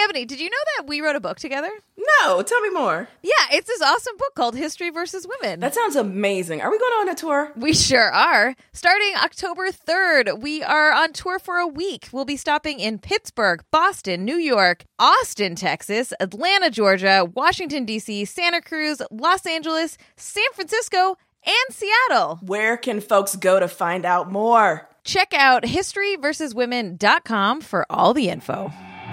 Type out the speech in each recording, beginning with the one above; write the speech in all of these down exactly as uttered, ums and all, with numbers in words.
Ebony, did you know that we wrote a book together? No, tell me more. Yeah, it's this awesome book called History versus Women. That sounds amazing. Are we going on a tour? We sure are. Starting October third, we are on tour for a week. We'll be stopping in Pittsburgh, Boston, New York, Austin, Texas, Atlanta, Georgia, Washington, D C, Santa Cruz, Los Angeles, San Francisco, and Seattle. Where can folks go to find out more? Check out history versus women dot com for all the info.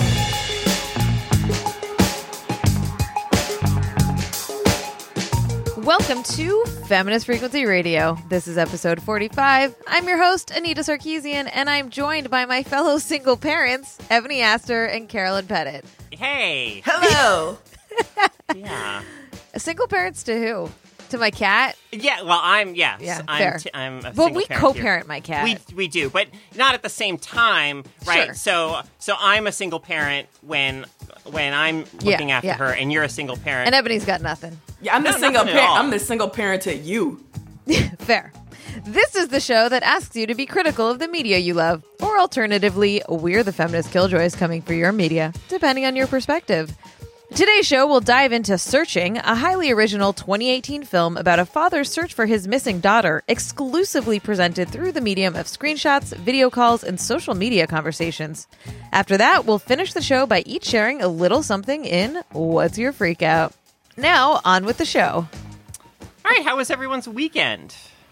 Welcome to Feminist Frequency Radio. This is episode forty-five. I'm your host, Anita Sarkeesian, and I'm joined by my fellow single parents, Ebony Astor and Carolyn Pettit. Hey. Hello. Yeah. Single parents to who? To my cat? Yeah, well, I'm, yes. Yeah, I'm, fair. T- I'm a Well, single we parent co-parent here. my cat. We we do, but not at the same time, right? Sure. So so I'm a single parent when when I'm looking Yeah, after yeah. her, and you're a single parent. And Ebony's got nothing. Yeah, I'm the No, single nothing at parent. all. I'm the single parent to you. Fair. This is the show that asks you to be critical of the media you love, or alternatively, we're the feminist killjoys coming for your media, depending on your perspective. Today's show will dive into Searching, a highly original twenty eighteen film about a father's search for his missing daughter, exclusively presented through the medium of screenshots, video calls, and social media conversations. After that, we'll finish the show by each sharing a little something in What's Your Freakout? Now, on with the show. All right, how was everyone's weekend?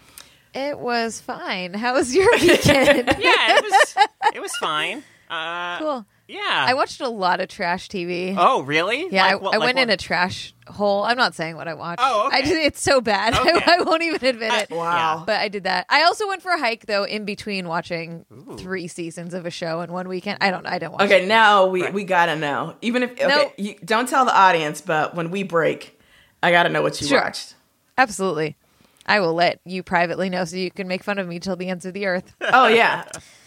It was fine. How was your weekend? Yeah, it was it was fine. Uh, Cool. Yeah. I watched a lot of trash T V. Oh, really? Yeah, Like I, what- I like went what- in a trash hole. I'm not saying what I watched. Oh, okay. I just, it's so bad. Okay. I, I won't even admit it. Wow. But I did that. I also went for a hike, though, in between watching three seasons of a show in one weekend. I don't I don't watch it. Okay, now we, Right. we gotta know. Even if okay, No. you, don't tell the audience, but when we break, I gotta know what you Sure. watched. Absolutely. I will let you privately know so you can make fun of me till the ends of the earth. Oh yeah,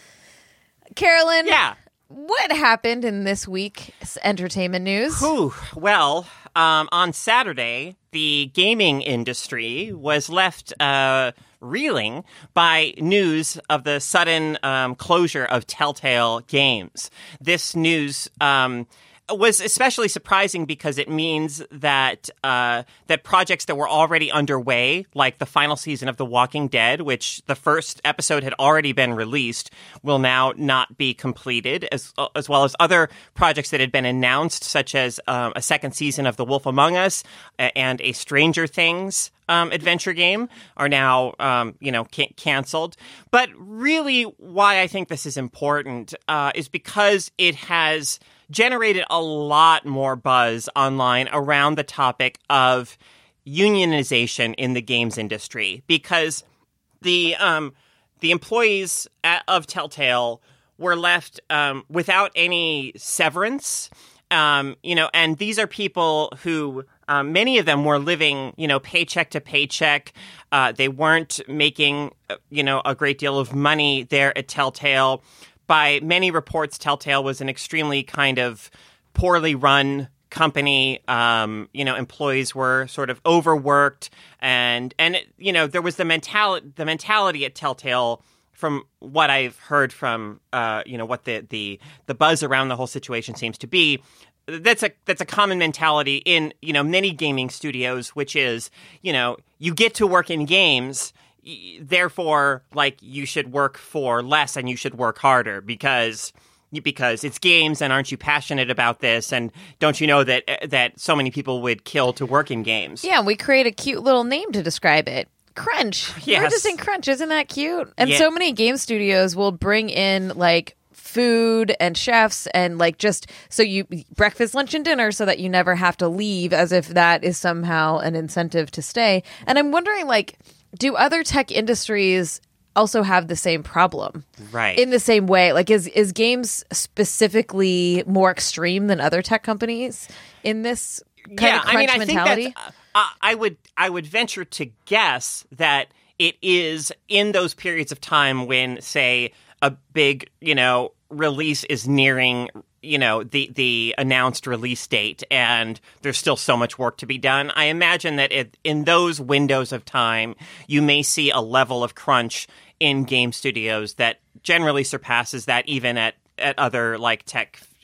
Carolyn, Yeah. what happened in this week's entertainment news? Whew. Well, um, on Saturday, the gaming industry was left uh, reeling by news of the sudden um, closure of Telltale Games. This news um, was especially surprising because it means that uh, that projects that were already underway, like the final season of The Walking Dead, which the first episode had already been released, will now not be completed, as as well as other projects that had been announced, such as um, a second season of The Wolf Among Us and a Stranger Things Um, adventure game are now, um, you know, can- canceled. But really, why I think this is important uh, is because it has generated a lot more buzz online around the topic of unionization in the games industry, because the um, the employees at, of Telltale were left um, without any severance. Um, you know, and these are people who, um, many of them were living, you know, paycheck to paycheck. Uh, they weren't making, uh, you know, a great deal of money there at Telltale. By many reports, Telltale was an extremely kind of poorly run company. Um, you know, employees were sort of overworked, and and it, you know, there was the mentality the mentality at Telltale. From what I've heard from, uh, you know, what the, the the buzz around the whole situation seems to be, that's a that's a common mentality in, you know, many gaming studios, which is, you know, you get to work in games, y- therefore, like, you should work for less and you should work harder because because it's games, and aren't you passionate about this, and don't you know that that so many people would kill to work in games? Yeah, we create a cute little name to describe it. Crunch. Yes. We're just in Crunch. Isn't that cute? And Yeah. so many game studios will bring in like food and chefs and like just so you breakfast, lunch, and dinner so that you never have to leave, as if that is somehow an incentive to stay. And I'm wondering, like, do other tech industries also have the same problem? Right. In the same way, like is is games specifically more extreme than other tech companies in this kind yeah, of crunch I mean, I mentality? think that's, uh, I would I would venture to guess that it is in those periods of time when, say, a big, you know, release is nearing, you know, the the announced release date, and there's still so much work to be done. I imagine that it, in those windows of time, you may see a level of crunch in game studios that generally surpasses that even at at other like tech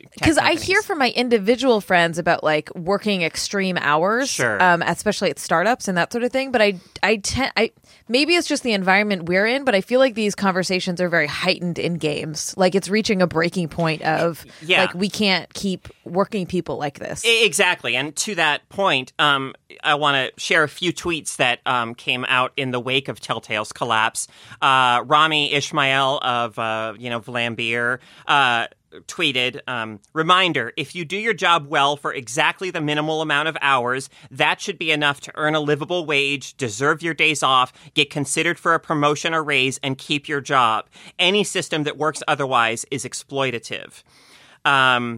because I hear from my individual friends about like working extreme hours, sure. um, especially at startups and that sort of thing. But I, I tend, I maybe it's just the environment we're in, but I feel like these conversations are very heightened in games. Like it's reaching a breaking point of yeah. like we can't keep working people like this. Exactly, and to that point, um, I want to share a few tweets that um, came out in the wake of Telltale's collapse. Uh, Rami Ishmael of uh, you know Vlambeer uh, tweeted, um, reminder, if you do your job well for exactly the minimal amount of hours, that should be enough to earn a livable wage, deserve your days off, get considered for a promotion or raise, and keep your job. Any system that works otherwise is exploitative. Um,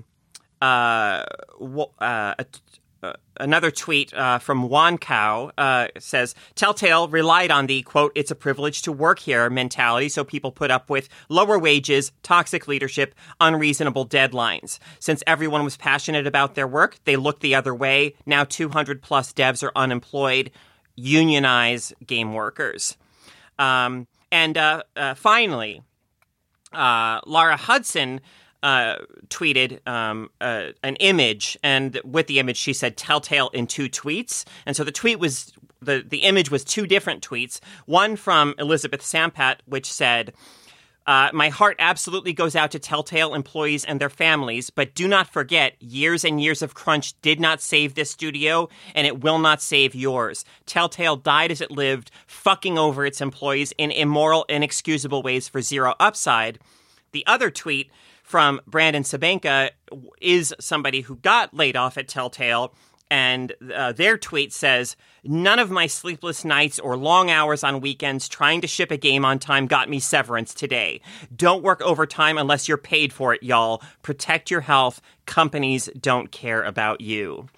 uh, uh, Uh, another tweet uh, from Juan Cow uh, says, Telltale relied on the, quote, it's a privilege to work here mentality, so people put up with lower wages, toxic leadership, unreasonable deadlines. Since everyone was passionate about their work, they looked the other way. Now two hundred plus devs are unemployed. Unionize game workers. Um, and uh, uh, finally, uh, Laura Hudson Uh, tweeted um, uh, an image, and with the image she said Telltale in two tweets. And so the tweet was, the, the image was two different tweets. One from Elizabeth Sampat, which said, uh, my heart absolutely goes out to Telltale employees and their families, but do not forget, years and years of crunch did not save this studio, and it will not save yours. Telltale died as it lived, fucking over its employees in immoral, inexcusable ways for zero upside. The other tweet from Brandon Sabenka is somebody who got laid off at Telltale, and uh, their tweet says, none of my sleepless nights or long hours on weekends trying to ship a game on time got me severance today. Don't work overtime unless you're paid for it, y'all. Protect your health. Companies don't care about you.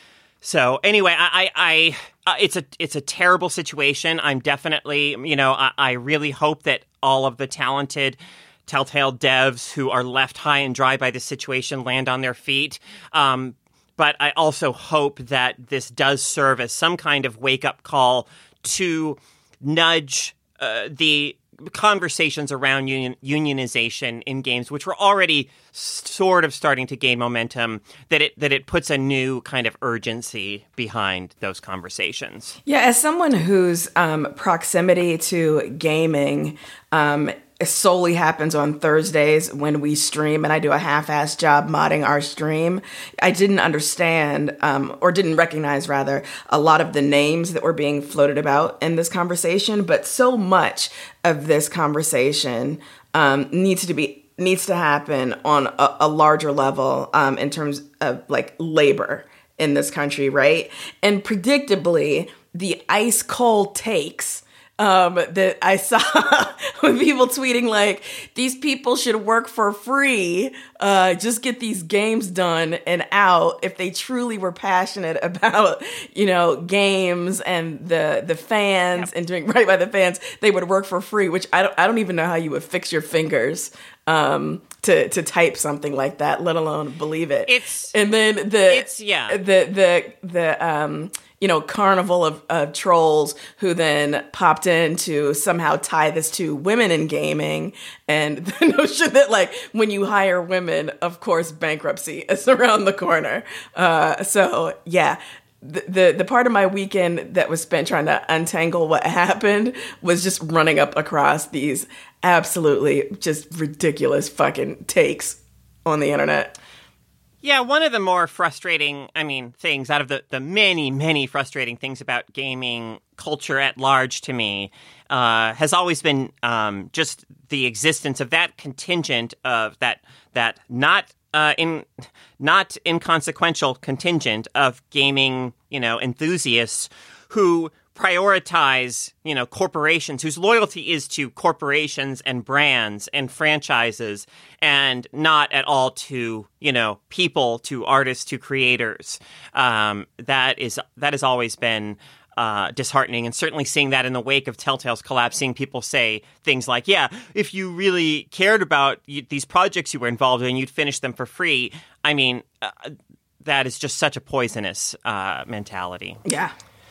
So anyway, I, I, I uh, it's a it's a terrible situation. I'm definitely, you know, I, I really hope that all of the talented Telltale devs who are left high and dry by this situation land on their feet. Um, but I also hope that this does serve as some kind of wake-up call to nudge uh, the conversations around union- unionization in games, which were already sort of starting to gain momentum, that it that it puts a new kind of urgency behind those conversations. Yeah, as someone whose um, proximity to gaming um it solely happens on Thursdays when we stream, and I do a half-ass job modding our stream. I didn't understand, um, or didn't recognize, rather, a lot of the names that were being floated about in this conversation, but so much of this conversation um, needs to be needs to happen on a, a larger level um, in terms of, like, labor in this country, right? And predictably, the ice-cold takes Um, that I saw with people tweeting like, these people should work for free, uh, just get these games done and out if they truly were passionate about, you know, games and the the fans, yep, and doing right by the fans, they would work for free, which I don't, I don't even know how you would fix your fingers um, to, to type something like that, let alone believe it. It's, and then the, it's, yeah, the, the, the, um, you know, carnival of, of trolls who then popped in to somehow tie this to women in gaming, and the notion that, like, when you hire women, of course, bankruptcy is around the corner. Uh, so, yeah, the, the the part of my weekend that was spent trying to untangle what happened was just running up across these absolutely just ridiculous fucking takes on the internet. Yeah, one of the more frustrating, I mean, things out of the, the many, many frustrating things about gaming culture at large to me uh, has always been um, just the existence of that contingent of that that not uh, in not inconsequential contingent of gaming, you know, enthusiasts who prioritize, you know, corporations whose loyalty is to corporations and brands and franchises and not at all to, you know, people, to artists, to creators. Um, that is that has always been uh, disheartening, and certainly seeing that in the wake of Telltale's collapse, seeing people say things like, yeah, if you really cared about y- these projects you were involved in, you'd finish them for free. I mean, uh, that is just such a poisonous uh, mentality. Yeah.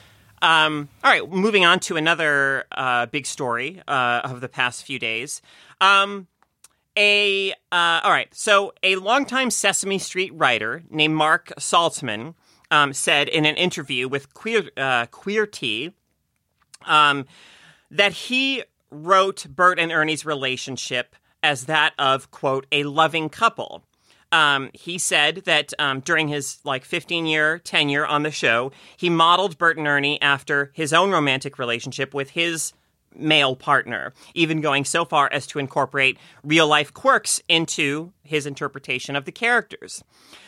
Um, all right, moving on to another uh, big story uh, of the past few days. Um, A uh, all right. So a longtime Sesame Street writer named Mark Saltzman um, said in an interview with Queer uh, Queerty um, that he wrote Bert and Ernie's relationship as that of, quote, a loving couple. Um, he said that um, during his like fifteen-year tenure on the show, he modeled Bert and Ernie after his own romantic relationship with his male partner, even going so far as to incorporate real-life quirks into his interpretation of the characters.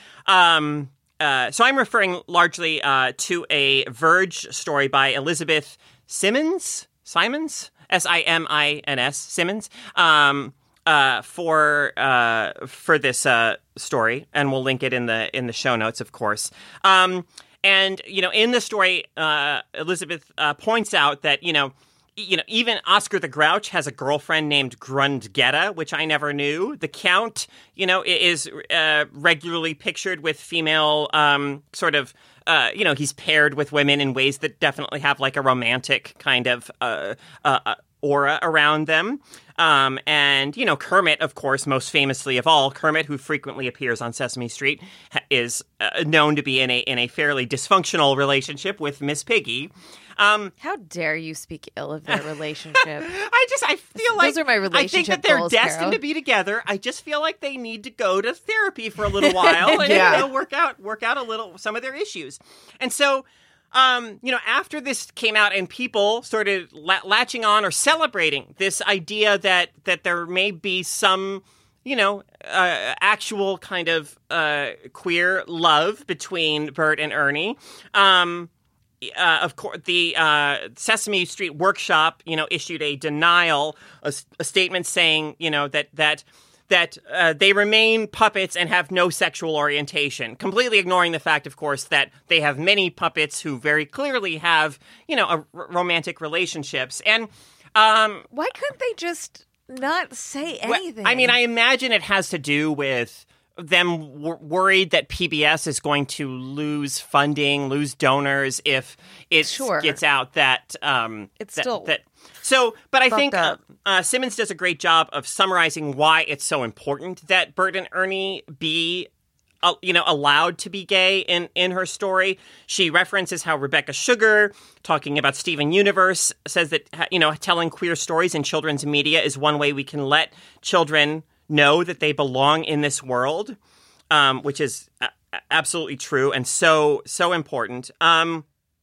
Um, uh, so I'm referring largely uh, to a Verge story by Elizabeth Simmons, Simons, S I M I N S, Simmons, um, uh, for uh, for this uh, story, and we'll link it in the in the show notes, of course. Um, and you know, in the story, uh, Elizabeth uh, points out that you know. You know, even Oscar the Grouch has a girlfriend named Grundgetta, which I never knew. The Count, you know, is uh, regularly pictured with female um, sort of, uh, you know, he's paired with women in ways that definitely have like a romantic kind of uh, uh, aura around them. Um, and, you know, Kermit, of course, most famously of all, Kermit, who frequently appears on Sesame Street, is uh, known to be in a in a fairly dysfunctional relationship with Miss Piggy. Um, How dare you speak ill of their relationship? I just, I feel like, Those are my relationship I think that they're goals, destined Caro. to be together. I just feel like they need to go to therapy for a little while and Yeah. you know, work out, work out a little, some of their issues. And so, um, you know, after this came out and people started la- latching on or celebrating this idea that, that there may be some, you know, uh, actual kind of uh, queer love between Bert and Ernie, um, Uh, of course, the uh, Sesame Street Workshop, you know, issued a denial, a, a statement saying, you know, that that that uh, they remain puppets and have no sexual orientation, completely ignoring the fact, of course, that they have many puppets who very clearly have, you know, a r- romantic relationships. And um, Why couldn't they just not say anything? I mean, I imagine it has to do with them w- worried that P B S is going to lose funding, lose donors if it Sure. gets out that um, It's that, still that. So, but I fucked think uh, up. uh, Simmons does a great job of summarizing why it's so important that Bert and Ernie be, uh, you know, allowed to be gay in in her story. She references how Rebecca Sugar, talking about Steven Universe, says that you know telling queer stories in children's media is one way we can let children know that they belong in this world, um, which is a- absolutely true and so, so important. Um,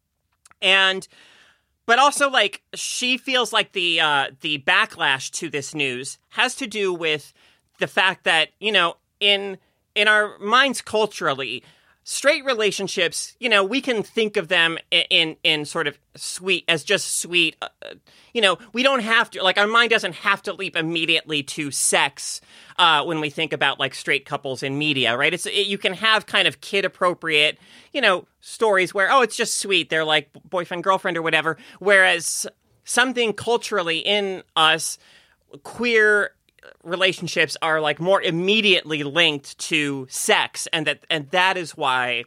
and, but also like, she feels like the, uh, the backlash to this news has to do with the fact that, you know, in, in our minds culturally, straight relationships, you know, we can think of them in, in, in sort of sweet, as just sweet, uh, you know, we don't have to, like, our mind doesn't have to leap immediately to sex uh, when we think about, like, straight couples in media, right? It's it, you can have kind of kid-appropriate, you know, stories where, oh, it's just sweet, they're like boyfriend, girlfriend, or whatever, whereas something culturally in us, queer relationships are like more immediately linked to sex, and that and that is why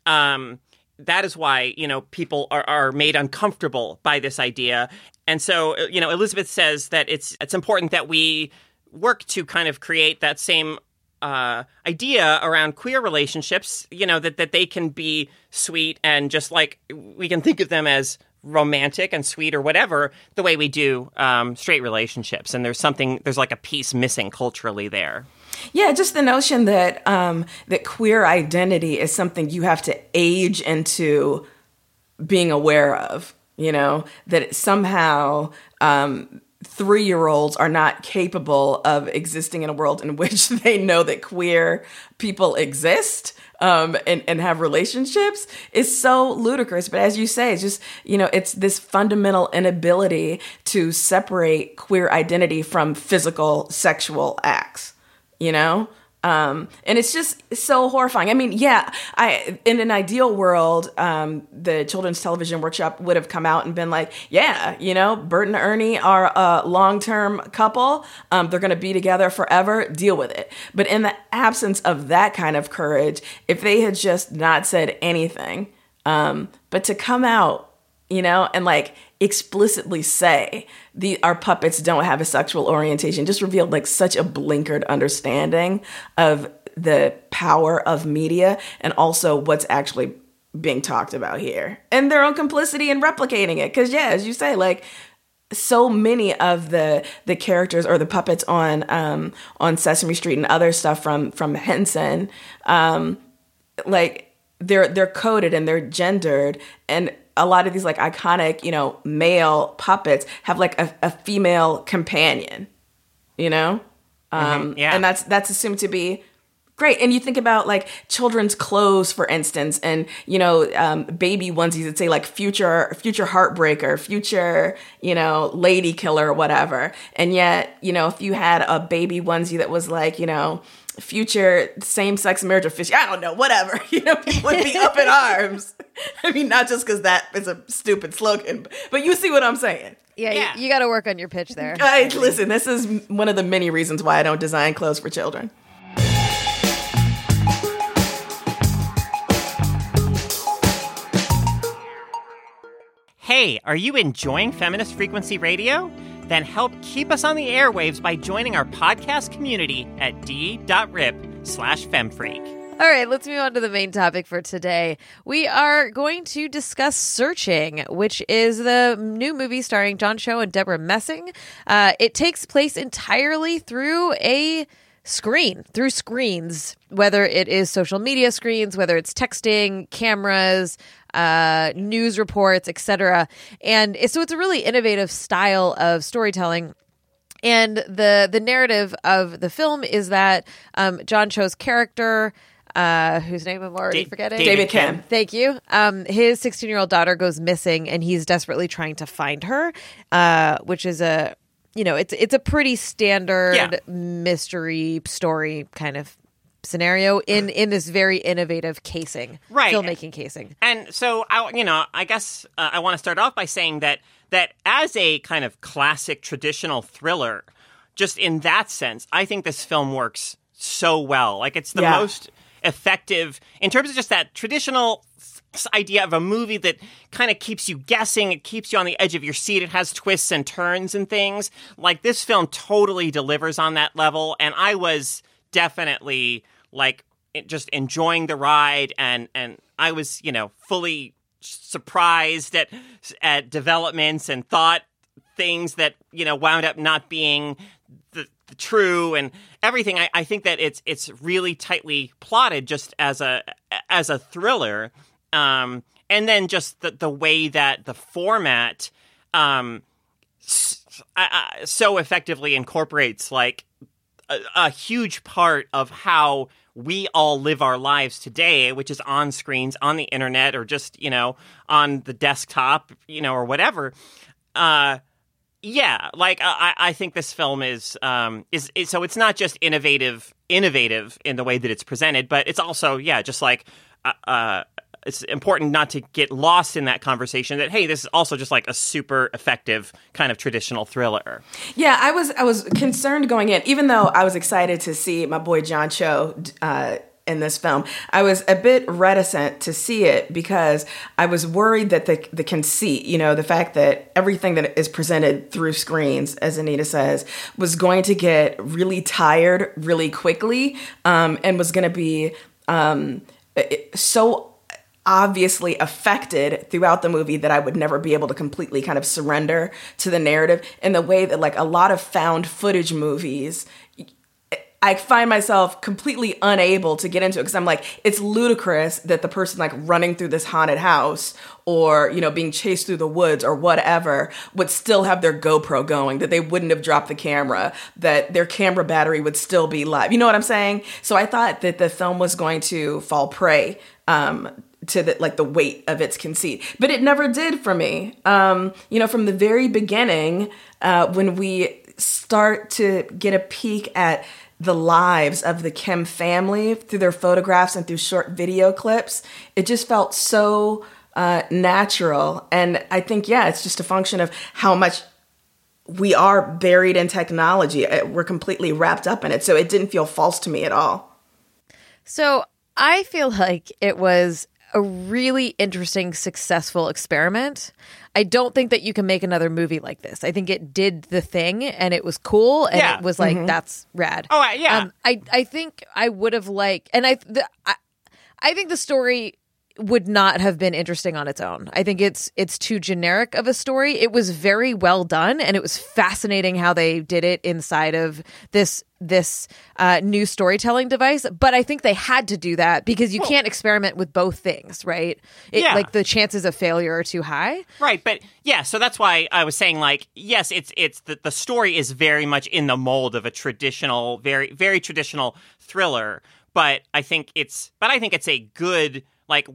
um that is why you know people are, are made uncomfortable by this idea. And so you know Elizabeth says that it's it's important that we work to kind of create that same uh idea around queer relationships, you know that that they can be sweet and just like we can think of them as romantic and sweet or whatever the way we do um, straight relationships. And there's something, there's like a piece missing culturally there. Yeah, just the notion that um, that queer identity is something you have to age into being aware of, you know, that somehow um, three-year-olds are not capable of existing in a world in which they know that queer people exist. Um, and, and have relationships is so ludicrous. But as you say, it's just, you know, it's this fundamental inability to separate queer identity from physical sexual acts, you know? Um, and it's just so horrifying. I mean, yeah, I in an ideal world, um, the Children's Television Workshop would have come out and been like, yeah, you know, Bert and Ernie are a long-term couple. Um, they're going to be together forever. Deal with it. But in the absence of that kind of courage, if they had just not said anything, um, but to come out, you know, and like explicitly say the our puppets don't have a sexual orientation just revealed like such a blinkered understanding of the power of media and also what's actually being talked about here and their own complicity in replicating it. Because yeah, as you say, like so many of the the characters or the puppets on um, on Sesame Street and other stuff from from Henson, um, like they're they're coded and they're gendered, and a lot of these like iconic, you know, male puppets have like a, a female companion, you know, um, mm-hmm, yeah. and that's that's assumed to be great. And you think about like children's clothes, for instance, and, you know, um, baby onesies that say like future, future heartbreaker, future, you know, lady killer or whatever. And yet, you know, if you had a baby onesie that was like, you know, future same-sex marriage official, I don't know, whatever, you know, people would be up in arms. I mean, not just because that is a stupid slogan, but you see what I'm saying. Yeah, Yeah. you, you got to work on your pitch there. I, listen, this is one of the many reasons why I don't design clothes for children. Hey, are you enjoying Feminist Frequency Radio? Then help keep us on the airwaves by joining our podcast community at d.rip slash femfreak. All right, let's move on to the main topic for today. We are going to discuss Searching, which is the new movie starring John Cho and Deborah Messing. Uh, it takes place entirely through a screen, through screens, whether it is social media screens, whether it's texting, cameras, uh, news reports, et cetera. And so it's a really innovative style of storytelling. And the the narrative of the film is that um, John Cho's character, uh, whose name I'm already Da- forgetting. David Kim. Thank you. Um, his sixteen-year-old daughter goes missing, and he's desperately trying to find her, uh, which is a, you know, it's it's a pretty standard Yeah. mystery story kind of scenario in in this very innovative casing, Right. filmmaking casing. And so, I, you know, I guess uh, I want to start off by saying that that as a kind of classic traditional thriller, just in that sense, I think this film works so well. Like, it's the Yeah. most effective in terms of just that traditional s- idea of a movie that kind of keeps you guessing. It keeps you on the edge of your seat. It has twists and turns and things. Like, this film totally delivers on that level. And I was definitely, like, it- just enjoying the ride. And, and I was, you know, fully surprised at at developments and thought things that, you know, wound up not being the, the true and everything. I, I think that it's it's really tightly plotted just as a as a thriller, um, and then just the the way that the format um, s- I, I, so effectively incorporates like a, a huge part of how we all live our lives today, which is on screens, on the internet, or just, you know, on the desktop, you know, or whatever. Uh, yeah, like I, I think this film is, um, is, is, so it's not just innovative, innovative in the way that it's presented, but it's also, yeah, just like, uh, uh it's important not to get lost in that conversation that, hey, this is also just like a super effective kind of traditional thriller. Yeah, I was I was concerned going in, even though I was excited to see my boy John Cho uh, in this film. I was a bit reticent to see it because I was worried that the the conceit, you know, the fact that everything that is presented through screens, as Anita says, was going to get really tired really quickly, um, and was going to be um, so obviously affected throughout the movie that I would never be able to completely kind of surrender to the narrative in the way that like a lot of found footage movies, I find myself completely unable to get into it because I'm like, it's ludicrous that the person like running through this haunted house or, you know, being chased through the woods or whatever would still have their GoPro going, that they wouldn't have dropped the camera, that their camera battery would still be live. You know what I'm saying? So I thought that the film was going to fall prey um, to the, like the weight of its conceit, but it never did for me. Um, you know, from the very beginning, uh, when we start to get a peek at the lives of the Kim family through their photographs and through short video clips, it just felt so uh, natural. And I think, yeah, it's just a function of how much we are buried in technology. We're completely wrapped up in it. So it didn't feel false to me at all. So I feel like it was a really interesting, successful experiment. I don't think that you can make another movie like this. I think it did the thing and it was cool and Yeah. it was like, that's rad. Oh, uh, yeah. Um, I, I think I would have liked, and I, the, I, I think the story would not have been interesting on its own. I think it's it's too generic of a story. It was very well done, and it was fascinating how they did it inside of this this uh, new storytelling device. But I think they had to do that because you Well- can't experiment with both things, right? It, Yeah. Like the chances of failure are too high. Right, but yeah, so that's why I was saying, like, yes, it's it's the, the story is very much in the mold of a traditional, very very traditional thriller. But I think it's, but I think it's a good, like,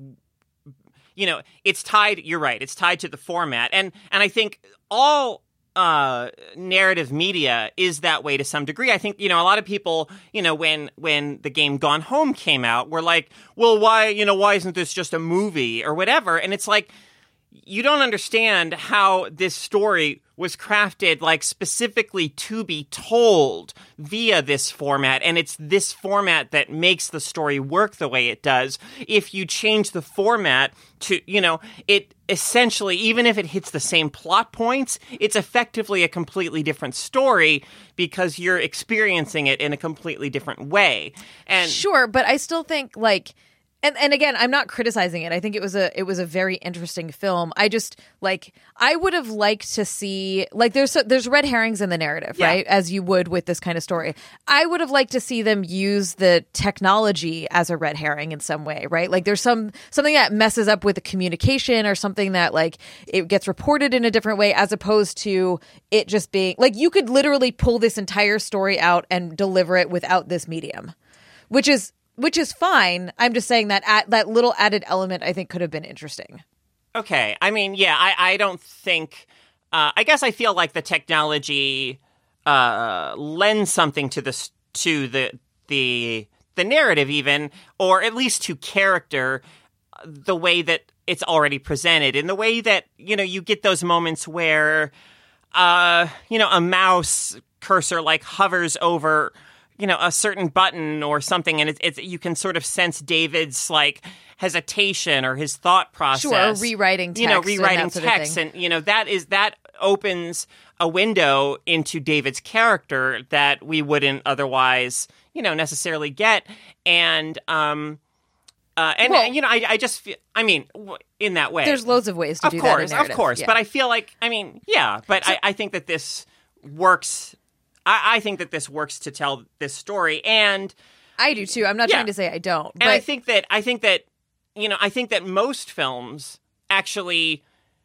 you know, it's tied. You're right. It's tied to the format, and and I think all uh, narrative media is that way to some degree. I think, you know, a lot of people, you know, when when the game Gone Home came out, were like, well, why, you know, why isn't this just a movie or whatever? And it's like, you don't understand how this story was crafted, like, specifically to be told via this format. And it's this format that makes the story work the way it does. If you change the format to, you know, it essentially, even if it hits the same plot points, it's effectively a completely different story because you're experiencing it in a completely different way. And Sure, but I still think like and and again, I'm not criticizing it. I think it was a it was a very interesting film. I just like I would have liked to see like there's there's red herrings in the narrative, Yeah. right? As you would with this kind of story. I would have liked to see them use the technology as a red herring in some way, right? Like there's some something that messes up with the communication or something that like it gets reported in a different way as opposed to it just being like you could literally pull this entire story out and deliver it without this medium, which is Which is fine. I'm just saying that at, that little added element I think could have been interesting. Okay. I mean, yeah, I, I don't think... Uh, I guess I feel like the technology uh, lends something to this to the the the narrative even, or at least to character, the way that it's already presented. In the way that, you know, you get those moments where, uh, you know, a mouse cursor like hovers over, you know, a certain button or something, and it's, it's you can sort of sense David's like hesitation or his thought process. Sure, rewriting text, you know, and rewriting that sort of text, thing. and you know that is that opens a window into David's character that we wouldn't otherwise, you know, necessarily get, and um, uh, and, Well- and you know, I, I just feel, I mean, w- in that way, There's loads of ways to of do course, that in narrative. of course, Yeah. but I feel like, I mean, yeah, but I, I think that this works. I, I think that this works to tell this story, and I do too. I'm not Yeah. trying to say I don't. and But I think that I think that you know I think that most films actually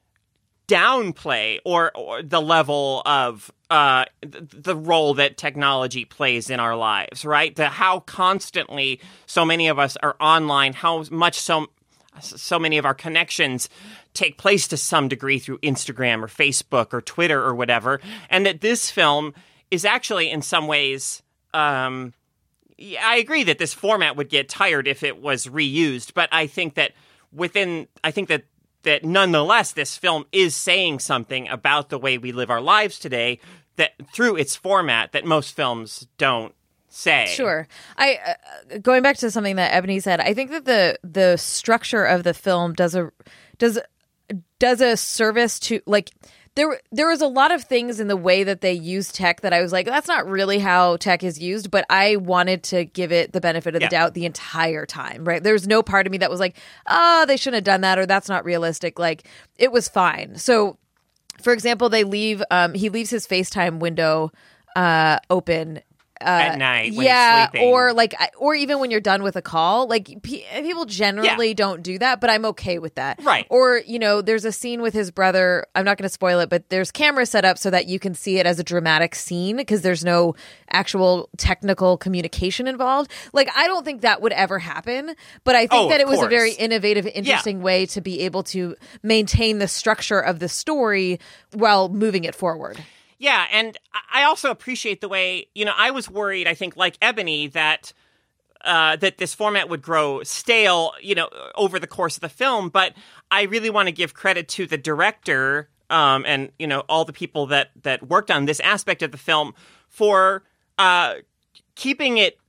downplay or, or the level of uh, th- the role that technology plays in our lives, right? The how constantly so many of us are online, how much so so many of our connections take place to some degree through Instagram or Facebook or Twitter or whatever, and that this film is actually in some ways. Um, yeah, I agree that this format would get tired if it was reused, but I think that within, I think that that nonetheless, this film is saying something about the way we live our lives today that through its format that most films don't say. Sure. I uh, going back to something that Ebony said, I think that the the structure of the film does a does does a service to like there there was a lot of things in the way that they use tech that I was like, that's not really how tech is used, but I wanted to give it the benefit of the Yeah. doubt the entire time, right? There's no part of me that was like, oh, they shouldn't have done that or that's not realistic. Like it was fine. So for example, they leave um he leaves his FaceTime window uh open At night when yeah, he's sleeping. or like, I- or even when you're done with a call, like pe- people generally Yeah. don't do that, but I'm okay with that. Right. Or you know, there's a scene with his brother. I'm not going to spoil it, but there's cameras set up so that you can see it as a dramatic scene because there's no actual technical communication involved. Like, I don't think that would ever happen, but I think Oh, that of it was a course. very innovative, interesting way to be able to maintain the structure of the story while moving it forward. Yeah, and I also appreciate the way, you know, I was worried, I think, like Ebony, that uh, that this format would grow stale, you know, over the course of the film. But I really want to give credit to the director um, and, you know, all the people that, that worked on this aspect of the film for uh, keeping it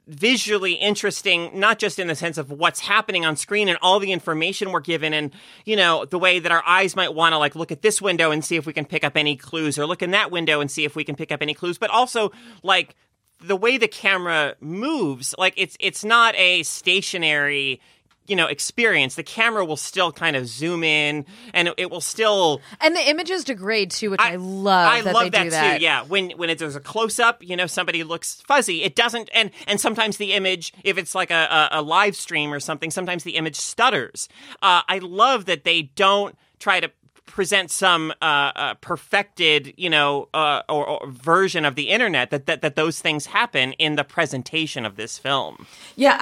visually interesting, not just in the sense of what's happening on screen and all the information we're given, and, you know, the way that our eyes might want to, like, look at this window and see if we can pick up any clues, or look in that window and see if we can pick up any clues, but also, like, the way the camera moves, like, it's it's not a stationary, you know, experience. The camera will still kind of zoom in, and it, it will still, and the images degrade too, which I, I love. I that love they that do that too. Yeah, when when it, there's a close up, you know, somebody looks fuzzy. It doesn't, and and sometimes the image, if it's like a a, a live stream or something, sometimes the image stutters. Uh, I love that they don't try to present some uh, uh, perfected, you know, uh, or, or version of the internet, that, that that those things happen in the presentation of this film. Yeah,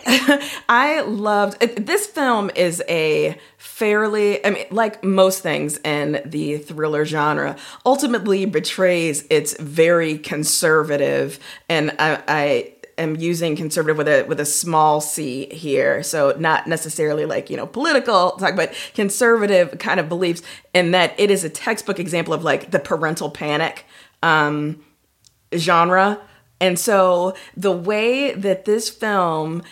I I loved this film. Is a fairly, I mean, like most things in the thriller genre, ultimately betrays its very conservative, and I, I am using conservative with a with a small c here, so not necessarily like, you know, political talk, but conservative kind of beliefs, in that it is a textbook example of like the parental panic um, genre. And so the way that this film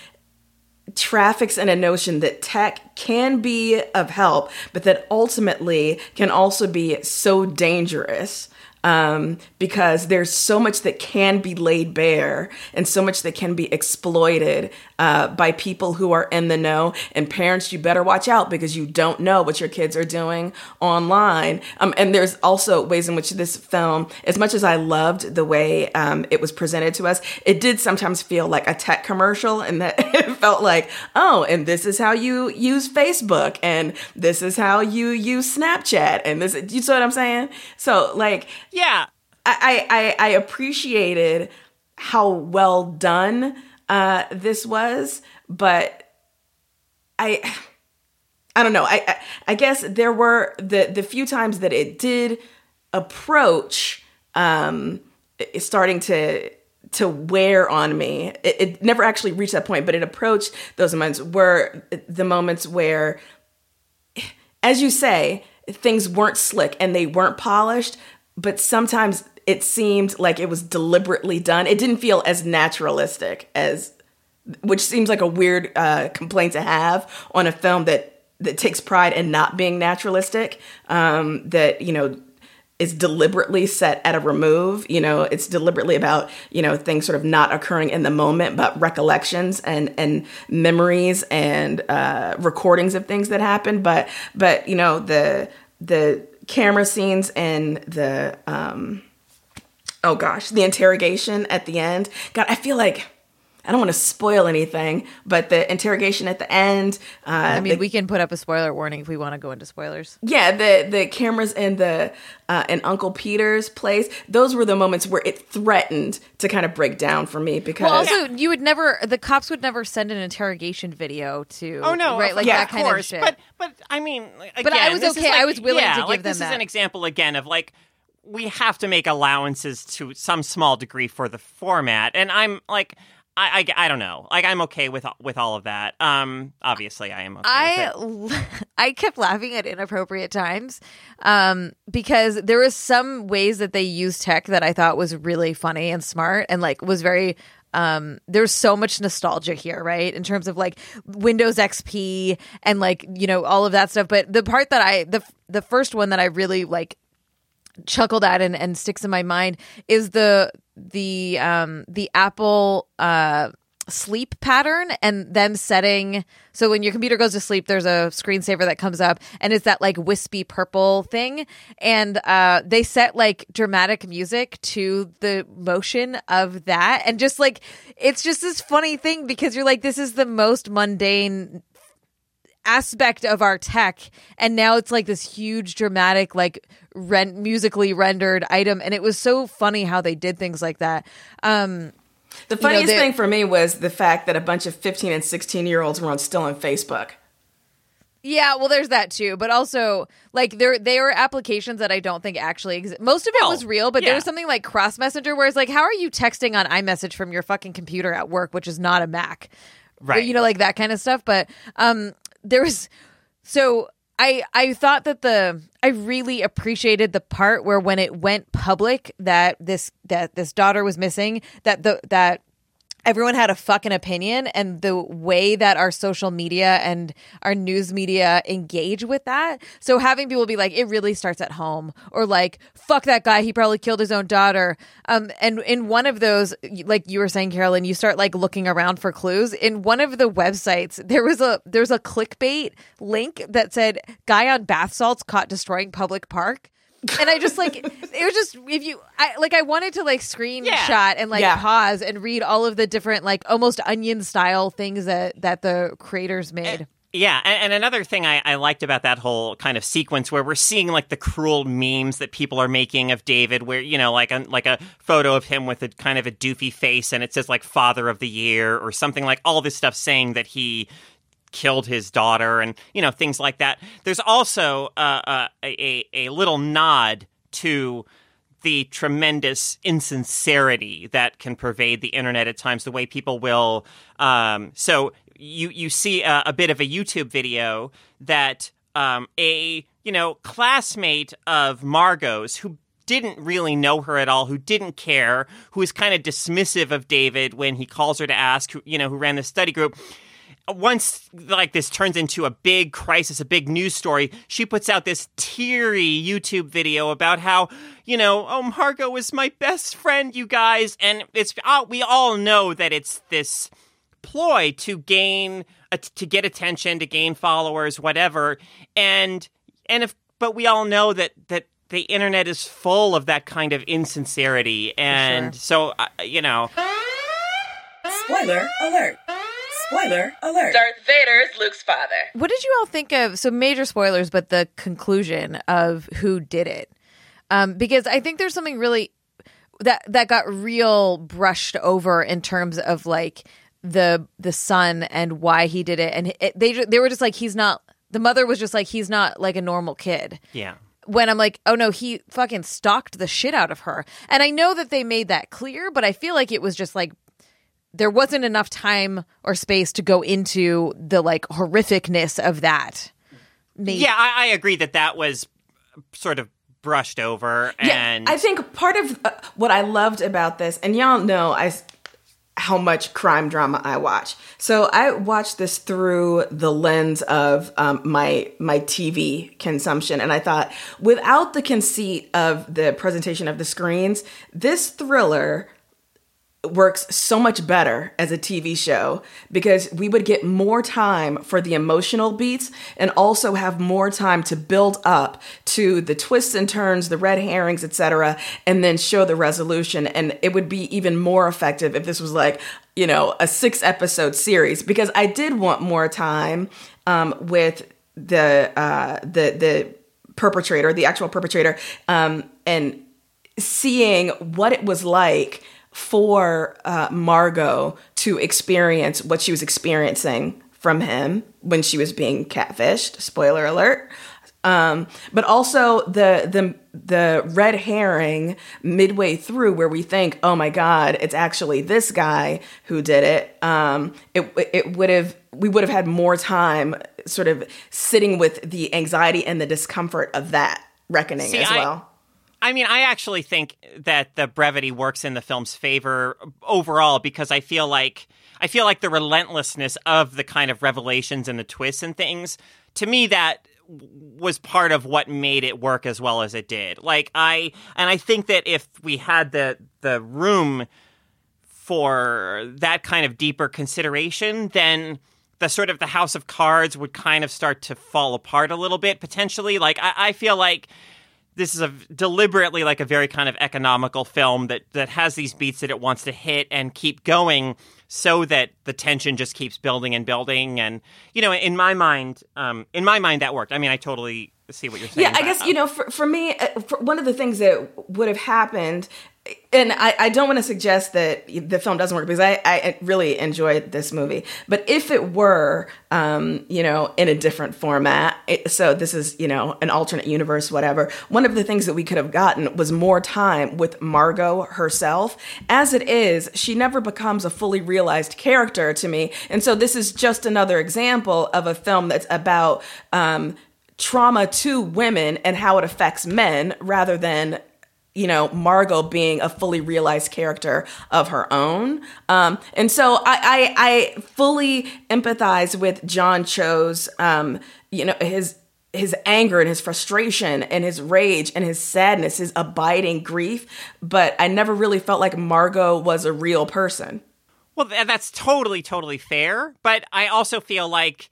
traffics in a notion that tech can be of help, but that ultimately can also be so dangerous, Um, because there's so much that can be laid bare and so much that can be exploited uh, by people who are in the know. And parents, you better watch out, because you don't know what your kids are doing online. Um, and there's also ways in which this film, as much as I loved the way um, it was presented to us, it did sometimes feel like a tech commercial, and that it felt like, oh, and this is how you use Facebook, and this is how you use Snapchat, and this, you see what I'm saying? So like, Yeah. I, I, I appreciated how well done uh, this was, but I I don't know. I, I I guess there were the the few times that it did approach um, starting to to wear on me. It, it never actually reached that point, but it approached those moments were the moments where, as you say, things weren't slick and they weren't polished, but sometimes it seemed like it was deliberately done. It didn't feel as naturalistic as, which seems like a weird uh, complaint to have on a film that, that takes pride in not being naturalistic, um, that, you know, is deliberately set at a remove. You know, it's deliberately about, you know, things sort of not occurring in the moment, but recollections and, and memories and uh, recordings of things that happened. But, but, you know, the, the camera scenes and the, um, oh gosh, the interrogation at the end. God, I feel like, I don't want to spoil anything, but the interrogation at the end. Uh, I mean, the, we can put up a spoiler warning if we want to go into spoilers. Yeah, the the cameras in the uh, in Uncle Peter's place. Those were the moments where it threatened to kind of break down for me, because Well, also, you would never, the cops would never send an interrogation video to. Oh no, right, like yeah, that of kind course. of shit. But but I mean, again, But I was this is okay. like- I was willing yeah, to give like, them this that. is an example again of like, we have to make allowances to some small degree for the format, and I'm like. I, I, I don't know. Like, I'm okay with with all of that. Um, obviously, I am okay I with it. I kept laughing at inappropriate times, um, because there was some ways that they used tech that I thought was really funny and smart, and like was very. Um, there's so much nostalgia here, right? In terms of like Windows X P and like, you know, all of that stuff. But the part that I the the first one that I really like chuckled at and, and sticks in my mind is the the um the Apple uh sleep pattern, and them setting, so when your computer goes to sleep there's a screensaver that comes up and it's that like wispy purple thing, and uh they set like dramatic music to the motion of that, and just like it's just this funny thing because you're like, this is the most mundane aspect of our tech, and now it's like this huge dramatic like rent musically rendered item, and it was so funny how they did things like that. um the funniest you know, thing for me was the fact that a bunch of fifteen and sixteen year olds were on still on Facebook. Yeah, well, there's that too, but also like there there are applications that I don't think actually exist. Most of it Oh, was real, but yeah. there was something like Cross Messenger where it's like, how are you texting on iMessage from your fucking computer at work, which is not a Mac, Right. You know, like that kind of stuff. But um, there was so I I thought that the I really appreciated the part where when it went public that this that this daughter was missing, that the that everyone had a fucking opinion, and the way that our social media and our news media engage with that. So having people be like, it really starts at home, or like, fuck that guy, he probably killed his own daughter. Um, and in one of those, like you were saying, Carolyn, you start like looking around for clues. In one of the websites, there was a there's a clickbait link that said, guy on bath salts caught destroying public park. And I just like, it was just, if you, I like, I wanted to like screenshot yeah. and like yeah. pause and read all of the different, like almost Onion style things that, that the creators made. Yeah, and, and another thing I, I liked about that whole kind of sequence where we're seeing like the cruel memes that people are making of David, where, you know, like a, like a photo of him with a kind of a doofy face and it says like Father of the Year or something, like all this stuff saying that he killed his daughter and, you know, things like that. There's also uh, uh, a, a little nod to the tremendous insincerity that can pervade the internet at times, the way people will. Um, so you you see a, a bit of a YouTube video that um, a, you know, classmate of Margot's who didn't really know her at all, who didn't care, who is kind of dismissive of David when he calls her to ask, who, you know, who ran the study group. Once, like, this turns into a big crisis, a big news story, she puts out this teary YouTube video about how, you know, oh, Margot is my best friend, you guys. And it's uh, we all know that it's this ploy to gain, uh, to get attention, to gain followers, whatever. And, and if, but we all know that, that the internet is full of that kind of insincerity. And sure. so, uh, you know. Spoiler alert. Spoiler alert. Darth Vader is Luke's father. What did you all think of, so major spoilers, but the conclusion of who did it? Um, because I think there's something really, that that got real brushed over in terms of like the the son and why he did it. And it, they they were just like, he's not, the mother was just like, he's not like a normal kid. Yeah. When I'm like, oh no, he fucking stalked the shit out of her. And I know that they made that clear, but I feel like it was just like, there wasn't enough time or space to go into the like horrificness of that. Maybe. Yeah, I, I agree that that was sort of brushed over. And yeah, I think part of uh, what I loved about this, and y'all know I how much crime drama I watch. So I watched this through the lens of um, my my T V consumption, and I thought, without the conceit of the presentation of the screens, this thriller works so much better as a T V show because we would get more time for the emotional beats and also have more time to build up to the twists and turns, the red herrings, et cetera, and then show the resolution. And it would be even more effective if this was like, you know, a six episode series, because I did want more time um, with the, uh, the, the perpetrator, the actual perpetrator, um, and seeing what it was like for uh, Margot to experience what she was experiencing from him when she was being catfished. Spoiler alert. Um, but also the the the red herring midway through where we think, oh my God, it's actually this guy who did it. Um, it it would have we would have had more time sort of sitting with the anxiety and the discomfort of that reckoning See, as I- well. I mean, I actually think that the brevity works in the film's favor overall because I feel like I feel like the relentlessness of the kind of revelations and the twists and things, to me, that was part of what made it work as well as it did. Like I and I think that if we had the the room for that kind of deeper consideration, then the sort of the House of Cards would kind of start to fall apart a little bit potentially. Like I, I feel like this is a deliberately like a very kind of economical film that, that has these beats that it wants to hit and keep going so that the tension just keeps building and building. And, you know, in my mind, um, in my mind, that worked. I mean, I totally see what you're saying. Yeah, I guess, you know, for, for me, for one of the things that would have happened, and I, I don't want to suggest that the film doesn't work because I, I really enjoyed this movie. But if it were, um, you know, in a different format, it, so this is, you know, an alternate universe, whatever, one of the things that we could have gotten was more time with Margot herself. As it is, she never becomes a fully realized character to me. And so this is just another example of a film that's about um, trauma to women and how it affects men rather than you know, Margot being a fully realized character of her own. Um, and so I, I, I fully empathize with John Cho's, um, you know, his his anger and his frustration and his rage and his sadness, his abiding grief. But I never really felt like Margot was a real person. Well, th- that's totally, totally fair. But I also feel like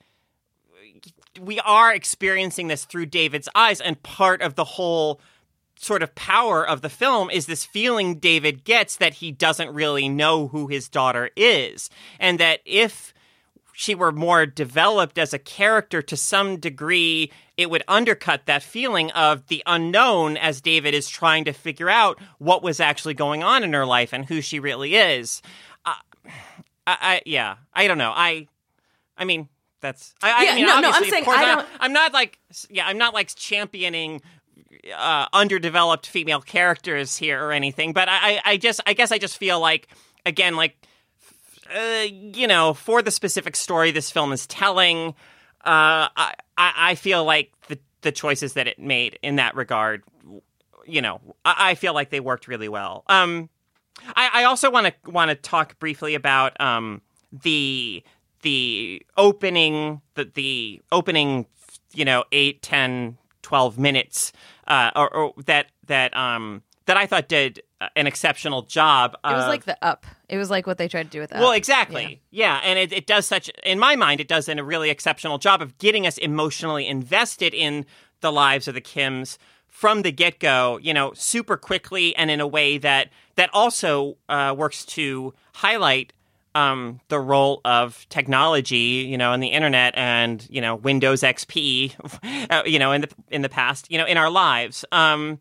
we are experiencing this through David's eyes, and part of the whole sort of power of the film is this feeling David gets that he doesn't really know who his daughter is. And that if she were more developed as a character to some degree, it would undercut that feeling of the unknown as David is trying to figure out what was actually going on in her life and who she really is. Uh, I, I, yeah, I don't know. I, I mean, that's, I, yeah, I mean, no, no, I'm obviously, saying of course, I I'm, don't. I'm not like, yeah, I'm not like championing Uh, underdeveloped female characters here or anything, but I, I, I just, I guess I just feel like, again, like, uh, you know, for the specific story this film is telling, uh, I, I feel like the the choices that it made in that regard, you know, I, I feel like they worked really well. Um, I, I also want to want to talk briefly about um the the opening, the the opening, you know, eight, ten, twelve minutes. Uh, or, or that that um that I thought did an exceptional job. It was of, like the Up. It was like what they tried to do with Up. well, exactly, yeah, yeah. And it, it does such, in my mind, it does a really exceptional job of getting us emotionally invested in the lives of the Kims from the get go. You know, super quickly and in a way that that also uh, works to highlight Um, the role of technology, you know, and the internet and, you know, Windows X P, uh, you know, in the in the past, you know, in our lives. Um,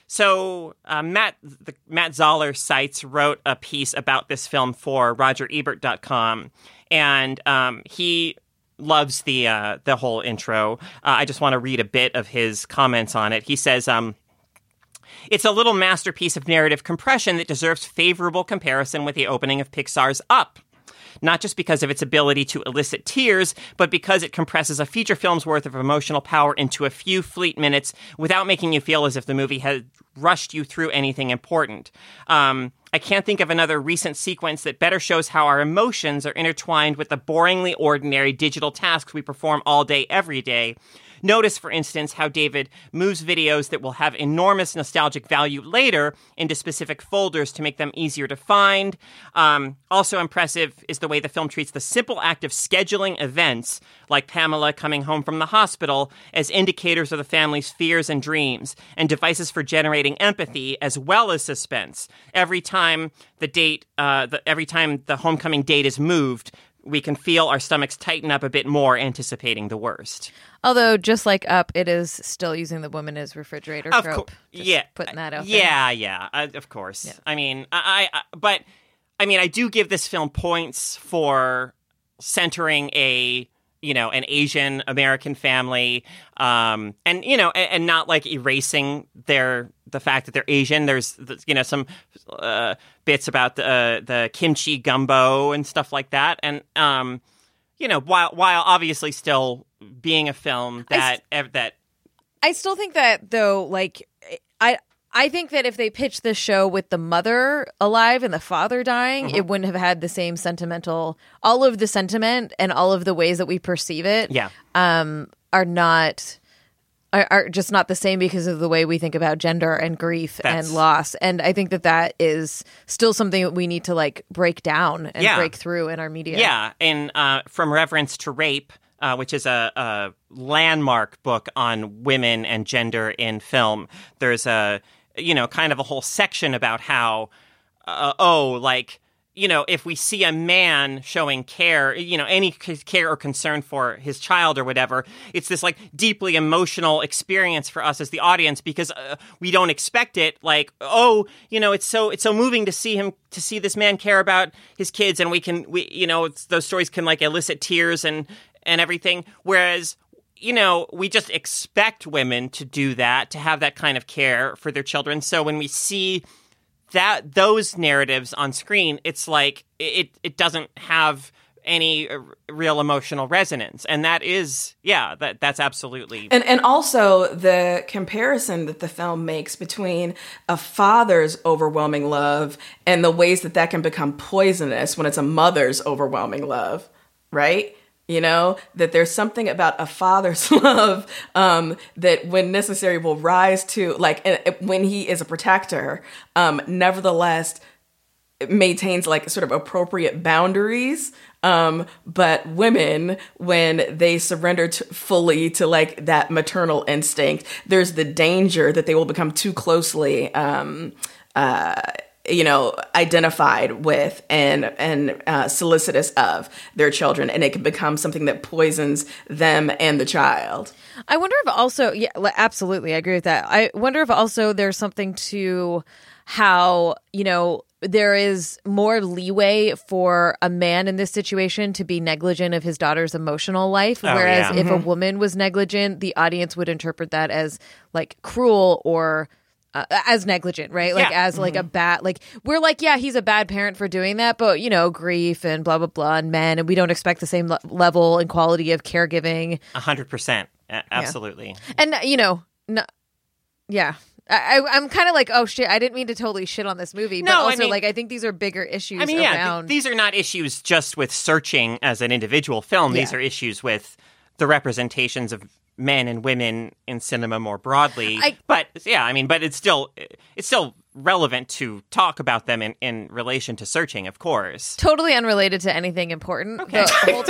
so uh, Matt the, Matt Zoller Seitz wrote a piece about this film for Roger Ebert dot com, and um, he loves the uh, the whole intro. Uh, I just want to read a bit of his comments on it. He says, um, "It's a little masterpiece of narrative compression that deserves favorable comparison with the opening of Pixar's Up. Not just because of its ability to elicit tears, but because it compresses a feature film's worth of emotional power into a few fleet minutes without making you feel as if the movie had rushed you through anything important. Um, I can't think of another recent sequence that better shows how our emotions are intertwined with the boringly ordinary digital tasks we perform all day, every day. Notice, for instance, how David moves videos that will have enormous nostalgic value later into specific folders to make them easier to find. Um, also impressive is the way the film treats the simple act of scheduling events, like Pamela coming home from the hospital, as indicators of the family's fears and dreams, and devices for generating empathy as well as suspense. Every time the date, uh, the, every time the homecoming date is moved, we can feel our stomachs tighten up a bit more, anticipating the worst." Although, just like Up, it is still using the woman as refrigerator Of trope. course, Just yeah, putting that out there. Yeah, yeah, uh, of course. Yeah. I mean, I, I, but I mean, I do give this film points for centering a, you know, an Asian American family, um, and you know, and, and not like erasing their the fact that they're Asian. There's, you know, some uh, bits about the uh, the kimchi gumbo and stuff like that, and um, you know, while while obviously still being a film that ev- that I still think that, though, like, I I think that if they pitched this show with the mother alive and the father dying, Mm-hmm. it wouldn't have had the same sentimental, all of the sentiment and all of the ways that we perceive it yeah. um, are not, are, are just not the same because of the way we think about gender and grief That's- and loss. And I think that that is still something that we need to, like, break down and Yeah. break through in our media. Yeah, and uh, From Reverence to Rape, uh, which is a, a landmark book on women and gender in film. There's a, you know, kind of a whole section about how, uh, oh, like, you know, if we see a man showing care, you know, any c- care or concern for his child or whatever, it's this like deeply emotional experience for us as the audience because uh, we don't expect it. Like, oh, you know, it's so it's so moving to see him to see this man care about his kids, and we can we you know it's, those stories can like elicit tears and and everything. Whereas, you know, we just expect women to do that, to have that kind of care for their children. So when we see that those narratives on screen, it's like it it doesn't have any uh, real emotional resonance. And that is, yeah, that that's absolutely. And and also the comparison that the film makes between a father's overwhelming love and the ways that that can become poisonous when it's a mother's overwhelming love, right? You know, that there's something about a father's love um, that when necessary will rise to, like, uh, when he is a protector, um, nevertheless maintains like sort of appropriate boundaries. Um, but women, when they surrender to, fully to like that maternal instinct, there's the danger that they will become too closely, um, uh, you know, identified with and and uh, solicitous of their children, and it can become something that poisons them and the child. I wonder if also, yeah, absolutely, I agree with that. I wonder if also there's something to how, you know, there is more leeway for a man in this situation to be negligent of his daughter's emotional life, oh, whereas yeah. if Mm-hmm. a woman was negligent, the audience would interpret that as like cruel or uh, as negligent, right? Like Yeah. as like a bad, like we're like, yeah, he's a bad parent for doing that, but you know, grief and blah, blah, blah, and men, and we don't expect the same le- level and quality of caregiving. A hundred percent. Absolutely. And, you know, no, yeah. I, I- I'm kind of like, oh shit, I didn't mean to totally shit on this movie, but No, I also mean- like I think these are bigger issues I mean, yeah, th- around. these are not issues just with Searching as an individual film. These Yeah. are issues with the representations of men and women in cinema more broadly. I- but yeah, I mean, but it's still it's still relevant to talk about them in, in relation to Searching, of course. Totally unrelated to anything important. The, the whole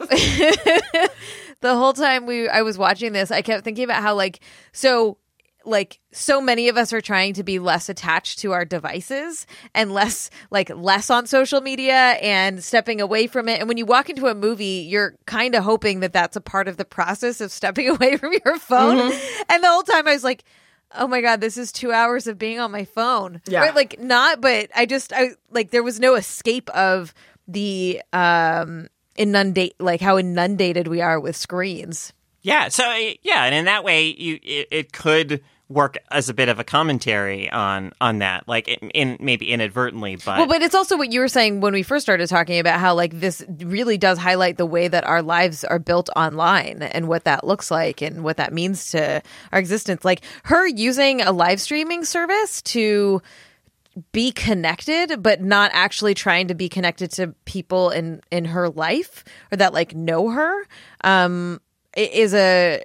time, the whole time we I was watching this, I kept thinking about how like so. Like so many of us are trying to be less attached to our devices and less like less on social media and stepping away from it. And when you walk into a movie, you're kind of hoping that that's a part of the process of stepping away from your phone. Mm-hmm. And the whole time I was like, oh my God, this is two hours of being on my phone. Yeah. Right? Like not, but I just, I like, there was no escape of the, um, inundate, like how inundated we are with screens. Yeah, so yeah, and in that way, you it, it could work as a bit of a commentary on on that, like in, in maybe inadvertently, but well, but it's also what you were saying when we first started talking about how like this really does highlight the way that our lives are built online and what that looks like and what that means to our existence. Like her using a live streaming service to be connected, but not actually trying to be connected to people in in her life or that like know her. Um, is a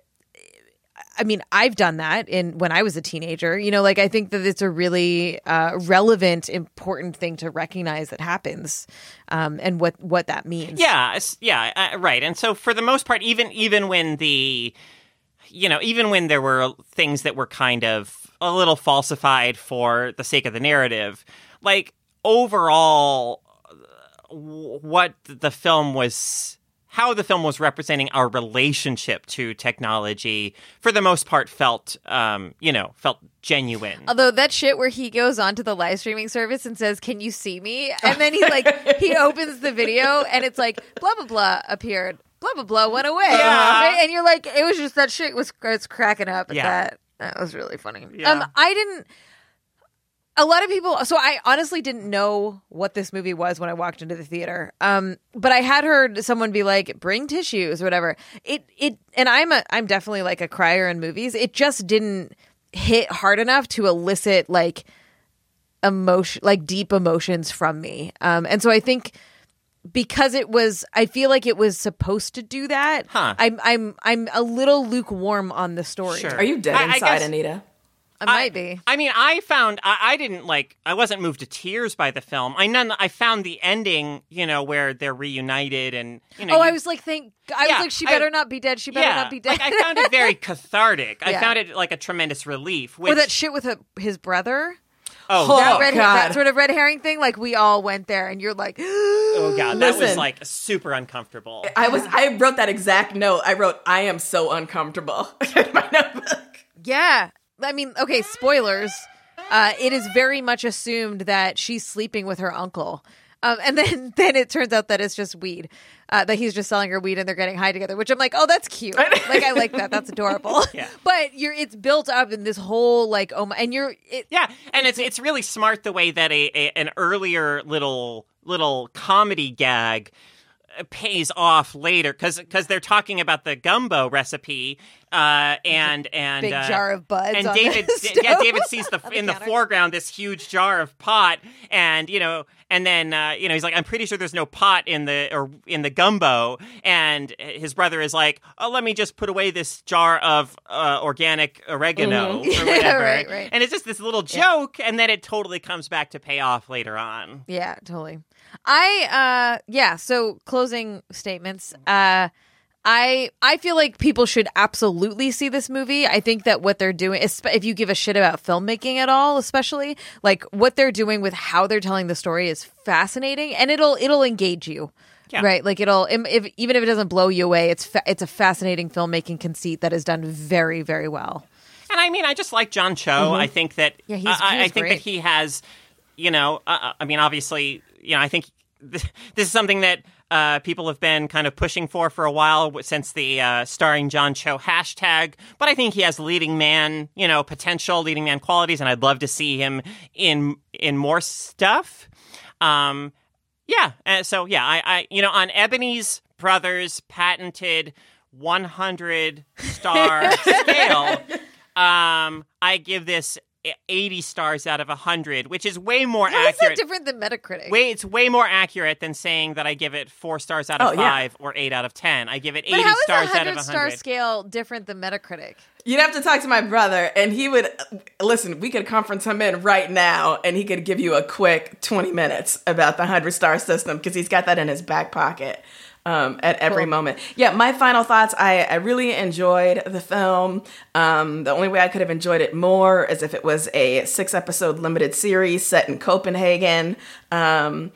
I mean, I've done that in when I was a teenager, you know, like I think that it's a really uh, relevant, important thing to recognize that happens um, and what, what that means. yeah, it's- yeah, uh, right. And so for the most part, even even when the, you know, even when there were things that were kind of a little falsified for the sake of the narrative, like overall, w- what the film was. How the film was representing our relationship to technology, for the most part, felt, um, you know, felt genuine. Although that shit where he goes onto the live streaming service and says, "Can you see me?" And then he like he opens the video and it's like blah blah blah appeared, blah blah blah went away, Yeah. right? And you're like, it was just that shit was it's cracking up at Yeah. that. That was really funny. Yeah. Um, I didn't. A lot of people, so I honestly didn't know what this movie was when I walked into the theater. Um, but I had heard someone be like, "Bring tissues," or whatever. It it, and I'm a I'm definitely like a crier in movies. It just didn't hit hard enough to elicit like emotion, like deep emotions from me. Um, and so I think because it was, I feel like it was supposed to do that. Huh. I'm I'm I'm a little lukewarm on the story. Sure. Are you dead I- I inside, guess- Anita? I might be. I mean, I found I, I didn't like. I wasn't moved to tears by the film. I none. I found the ending, you know, where they're reunited, and you know. Oh, you- I was like, thank. I Yeah, was like, she I- better not be dead. She better yeah, not be dead. like I found it very cathartic. I Yeah. found it like a tremendous relief. Which, or that shit with a, his brother. oh, Oh, That, no. red, God. that sort of red herring thing. Like we all went there, and you're like, oh god, that was Listen. like super uncomfortable. I was. I wrote that exact note. I wrote, "I am so uncomfortable" in my notebook. yeah. I mean, okay, spoilers. Uh, it is very much assumed that she's sleeping with her uncle. Um, and then, then it turns out that it's just weed. Uh, that he's just selling her weed and they're getting high together, which I'm like, oh, that's cute. Like, I like that. That's adorable. Yeah. But you're, it's built up in this whole, like, oh my, and you're, it, Yeah, and it's it's really smart the way that a, a an earlier little little comedy gag pays off later because because they're talking about the gumbo recipe uh, and and Big uh, jar of buds and on David the stove. yeah David sees the On the in the counter. foreground this huge jar of pot and you know and then uh, you know he's like I'm pretty sure there's no pot in the or in the gumbo and his brother is like oh let me just put away this jar of uh, organic oregano Mhm. or whatever Right, right. and it's just this little joke and then it totally comes back to pay off later on. Yeah, totally. I uh yeah, so closing statements. Uh I I feel like people should absolutely see this movie. I think that what they're doing, espe- if you give a shit about filmmaking at all, especially like what they're doing with how they're telling the story is fascinating, and it'll it'll engage you, Yeah. right? Like it'll if, if even if it doesn't blow you away, it's fa- it's a fascinating filmaking conceit that is done very very well. And I mean, I just like John Cho. Mm-hmm. I think that Yeah, he's- I, I he's think great. that he has, you know, uh, I mean, obviously, you know, I think th- this is something that uh, people have been kind of pushing for for a while w- since the uh, starring John Cho hashtag. But I think he has leading man, you know, potential, leading man qualities, and I'd love to see him in in more stuff. Um, yeah, uh, so yeah, I, I, you know, on Ebony's Brothers patented one hundred star scale. Um, I give this eighty stars out of one hundred, which is way more How is that accurate. different than Metacritic? Way, it's way more accurate than saying that I give it four stars out of Oh, yeah. five or eight out of ten. I give it but eighty how is stars a out of hundred one star hundred. scale different than Metacritic? You'd have to talk to my brother, and he would listen. We could conference him in right now, and he could give you a quick twenty minutes about the hundred star system because he's got that in his back pocket um, at every Cool. moment. Yeah, my final thoughts. I, I really enjoyed the film. Um, the only way I could have enjoyed it more is if it was a six episode limited series set in Copenhagen. Um,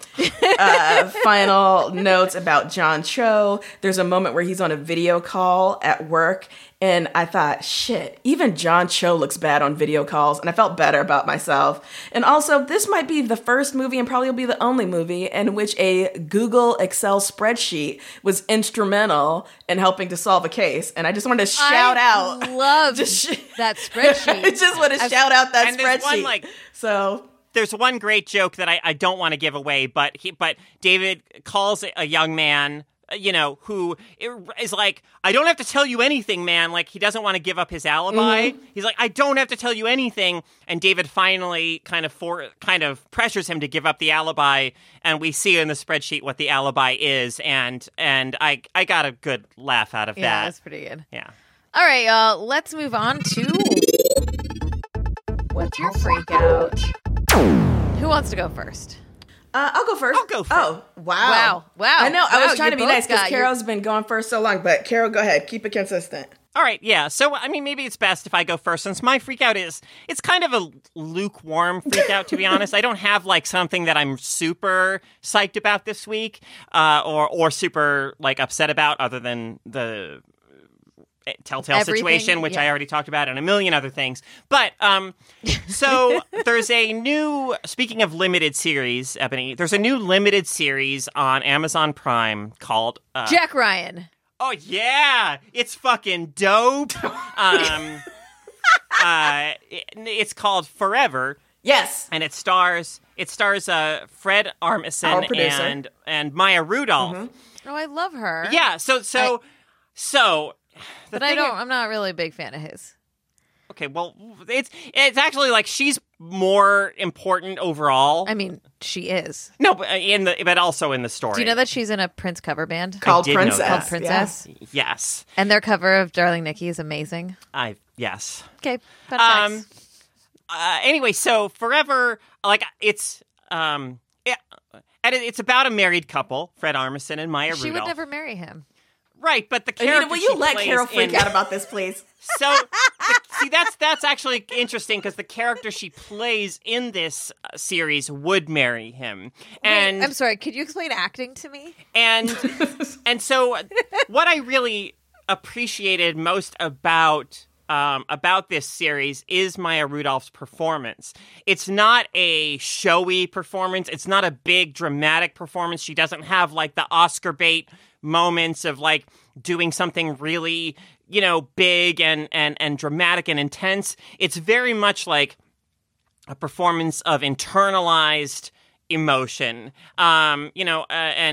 uh, final notes about John Cho. There's a moment where he's on a video call at work, and I thought, shit, even John Cho looks bad on video calls, and I felt better about myself. And also, this might be the first movie, and probably will be the only movie, in which a Google Excel spreadsheet was instrumental in helping to solve a case. And I just wanted to shout I out. love Just sh- that spreadsheet. I just want to I've- shout out that And there's spreadsheet. one, like- so... There's one great joke that I, I don't want to give away, but he, but David calls a young man, uh, you know, who is like, I don't have to tell you anything, man. Like, he doesn't want to give up his alibi. Mm-hmm. He's like, I don't have to tell you anything. And David finally kind of for kind of pressures him to give up the alibi, and we see in the spreadsheet what the alibi is, and and I I got a good laugh out of Yeah, that. that's pretty good. Yeah. All right, y'all. Let's move on to what's your freak out? Who wants to go first? Uh, I'll go first. I'll go first. Oh, wow. Wow, wow. I know. I Wow, was trying you to be both nice because got your- Carol's been going first so long, but Carol, go ahead. Keep it consistent. All right, yeah. So, I mean, maybe it's best if I go first, since my freak out is, it's kind of a lukewarm freak out, to be honest. I don't have, like, something that I'm super psyched about this week, uh, or, or super, like, upset about, other than the Telltale Everything, situation, which I yeah. already talked about, and a million other things. But, um, so there's a new, speaking of limited series, Ebony, there's a new limited series on Amazon Prime called, uh, Jack Ryan. Oh yeah, it's fucking dope. um, uh, it- it's called Forever, Yes. and it stars it stars uh, Fred Our Armisen producer. and and Maya Rudolph. Oh, I love her. Yeah, so so so. The but I thing don't. is- I'm not really a big fan of his. okay, well, it's it's actually like she's more important overall. I mean, she is. no, but uh, in the but also in the story. Do you know that she's in a Prince cover band Called did know Princess. that. called Princess? Yes, And their cover of Darling Nikki is amazing. I yes. Okay, fun Um, facts. uh, anyway, so Forever, like it's um, it, and it- it's about a married couple, Fred Armisen and Maya She Rudolph. would never marry him. Right, but the character. Anita, will you she let plays Carol freak in- out about this, please? So, the- see, that's that's actually interesting because the character she plays in this uh, series would marry him, and Wait, I'm sorry. Could you explain acting to me? and and so what I really appreciated most about um, about this series is Maya Rudolph's performance. It's not a showy performance. It's not a big dramatic performance. She doesn't have like the Oscar bait moments of like doing something really, you know, big and and and dramatic and intense. It's very much like a performance of internalized emotion. Um, you know, uh, and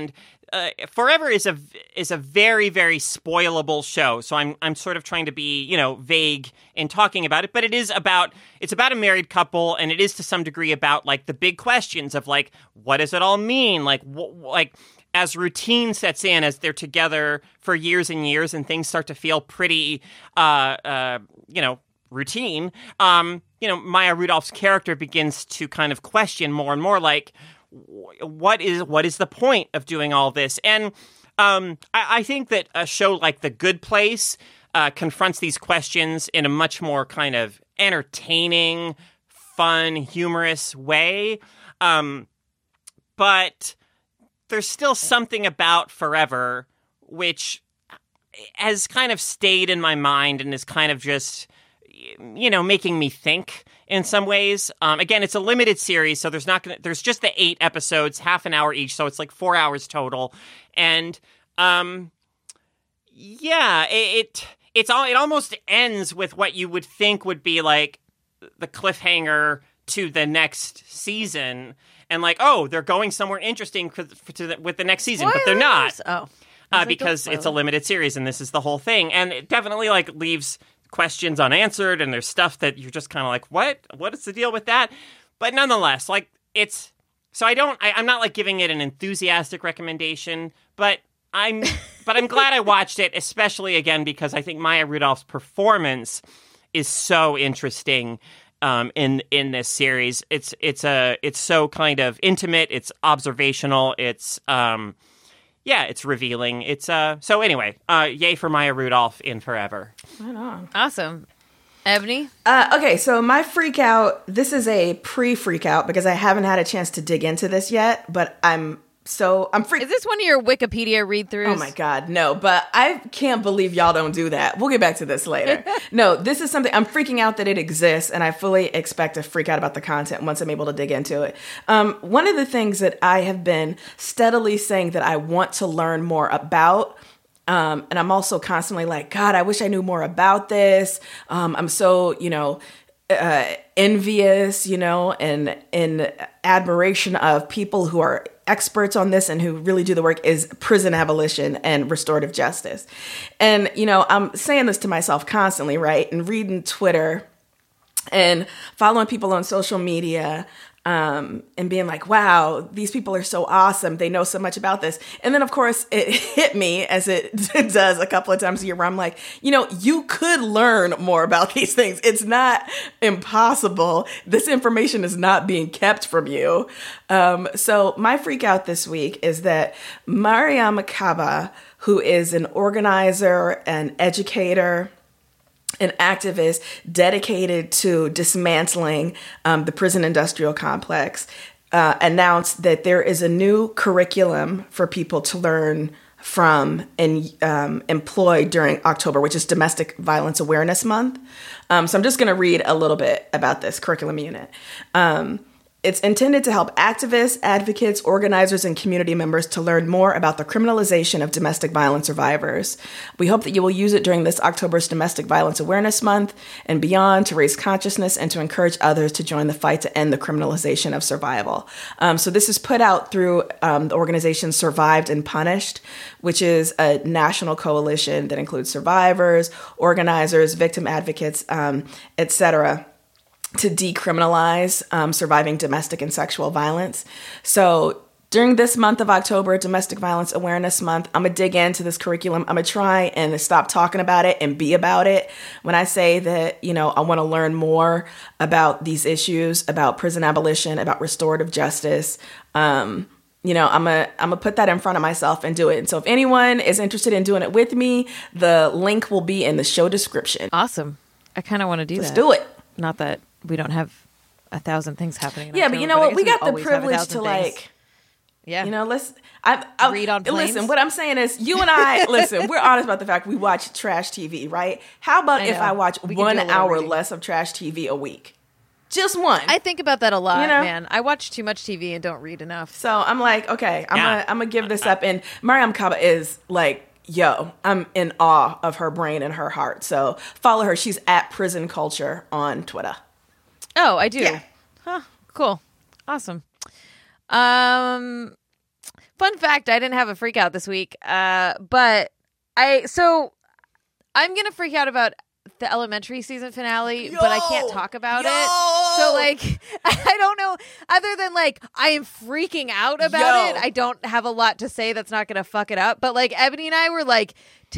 uh, Forever is a is a very very spoilable show. So I'm I'm sort of trying to be, you know, vague in talking about it, but it is about it's about a married couple, and it is to some degree about like the big questions of like, what does it all mean? Like wh- like as routine sets in, as they're together for years and years, and things start to feel pretty, uh, uh, you know, routine. Um, you know, Maya Rudolph's character begins to kind of question more and more, like, what is what is the point of doing all this? And um, I, I think that a show like The Good Place uh, confronts these questions in a much more kind of entertaining, fun, humorous way. Um, but there's still something about Forever which has kind of stayed in my mind and is kind of just, you know, making me think in some ways. Um, again, it's a limited series, so there's not gonna, there's just the eight episodes, half an hour each, so it's like four hours total. And um, yeah, it, it it's all it almost ends with what you would think would be like the cliffhanger to the next season, and like, oh, they're going somewhere interesting for, for, to the, with the next season, Spoilers! but they're not. Oh, uh, because it's a limited series, and this is the whole thing, and it definitely like leaves questions unanswered, and there's stuff that you're just kind of like, what? What is the deal with that? But nonetheless, like, it's... So I don't... I, I'm not, like, giving it an enthusiastic recommendation, but I'm... but I'm glad I watched it, especially, again, because I think Maya Rudolph's performance is so interesting um, in in this series. It's it's a it's so kind of intimate, it's observational, it's... Um, Yeah, it's revealing. It's uh. So anyway, uh, yay for Maya Rudolph in Forever. Right on. Awesome. Ebony? Uh, okay, so my freak out, this is a pre-freak out because I haven't had a chance to dig into this yet, but I'm so, I'm freaked. Is this one of your Wikipedia read-throughs? Oh my God, no, but I can't believe y'all don't do that. We'll get back to this later. No, this is something, I'm freaking out that it exists, and I fully expect to freak out about the content once I'm able to dig into it. Um, one of the things that I have been steadily saying that I want to learn more about, um, and I'm also constantly like, God, I wish I knew more about this. Um, I'm so, you know, uh, envious, you know, and in admiration of people who are experts on this and who really do the work, is prison abolition and restorative justice. And, you know, I'm saying this to myself constantly, right? And reading Twitter and following people on social media, um, and being like, wow, these people are so awesome. They know so much about this. And then, of course, it hit me, as it does a couple of times a year, where I'm like, you know, you could learn more about these things. It's not impossible. This information is not being kept from you. Um, so my freak out this week is that Mariame Kaba, who is an organizer, an educator, an activist dedicated to dismantling um, the prison industrial complex, uh, announced that there is a new curriculum for people to learn from and um, employ during October, which is Domestic Violence Awareness Month. Um, so I'm just going to read a little bit about this curriculum unit. Um, It's intended to help activists, advocates, organizers, and community members to learn more about the criminalization of domestic violence survivors. We hope that you will use it during this October's Domestic Violence Awareness Month and beyond to raise consciousness and to encourage others to join the fight to end the criminalization of survival. Um, so this is put out through um, the organization Survived and Punished, which is a national coalition that includes survivors, organizers, victim advocates, um, et cetera, to decriminalize um, surviving domestic and sexual violence. So during this month of October, Domestic Violence Awareness Month, I'm going to dig into this curriculum. I'm going to try and stop talking about it and be about it. When I say that, you know, I want to learn more about these issues, about prison abolition, about restorative justice, um, you know, I'm going to I'm going to put that in front of myself and do it. And so if anyone is interested in doing it with me, the link will be in the show description. Awesome. I kind of want to do Let's that. do it. Not that we don't have a thousand things happening. In yeah, October, but you know I what? guess We got the always have a privilege thousand to things. like, yeah, you know, let's I, I Read on Listen, planes. what I'm saying is, you and I, listen, we're honest about the fact we watch trash T V, right? How about I if know. I watch We can one do a little hour reading. less of trash T V a week? Just one. I think about that a lot, You know? man. I watch too much T V and don't read enough. so I'm like, okay, I'm Yeah. gonna I'm gonna give this up. And Mariame Kaba is like, yo, I'm in awe of her brain and her heart. So follow her. She's at Prison Culture on Twitter. Oh, I do. Yeah. Huh. Cool. Awesome. Um, Fun fact, I didn't have a freak out this week. Uh, but I, so I'm going to freak out about the Elementary season finale, Yo! but I can't talk about Yo! it. So like, I don't know, other than like, I am freaking out about Yo! it. I don't have a lot to say that's not going to fuck it up. But like, Ebony and I were like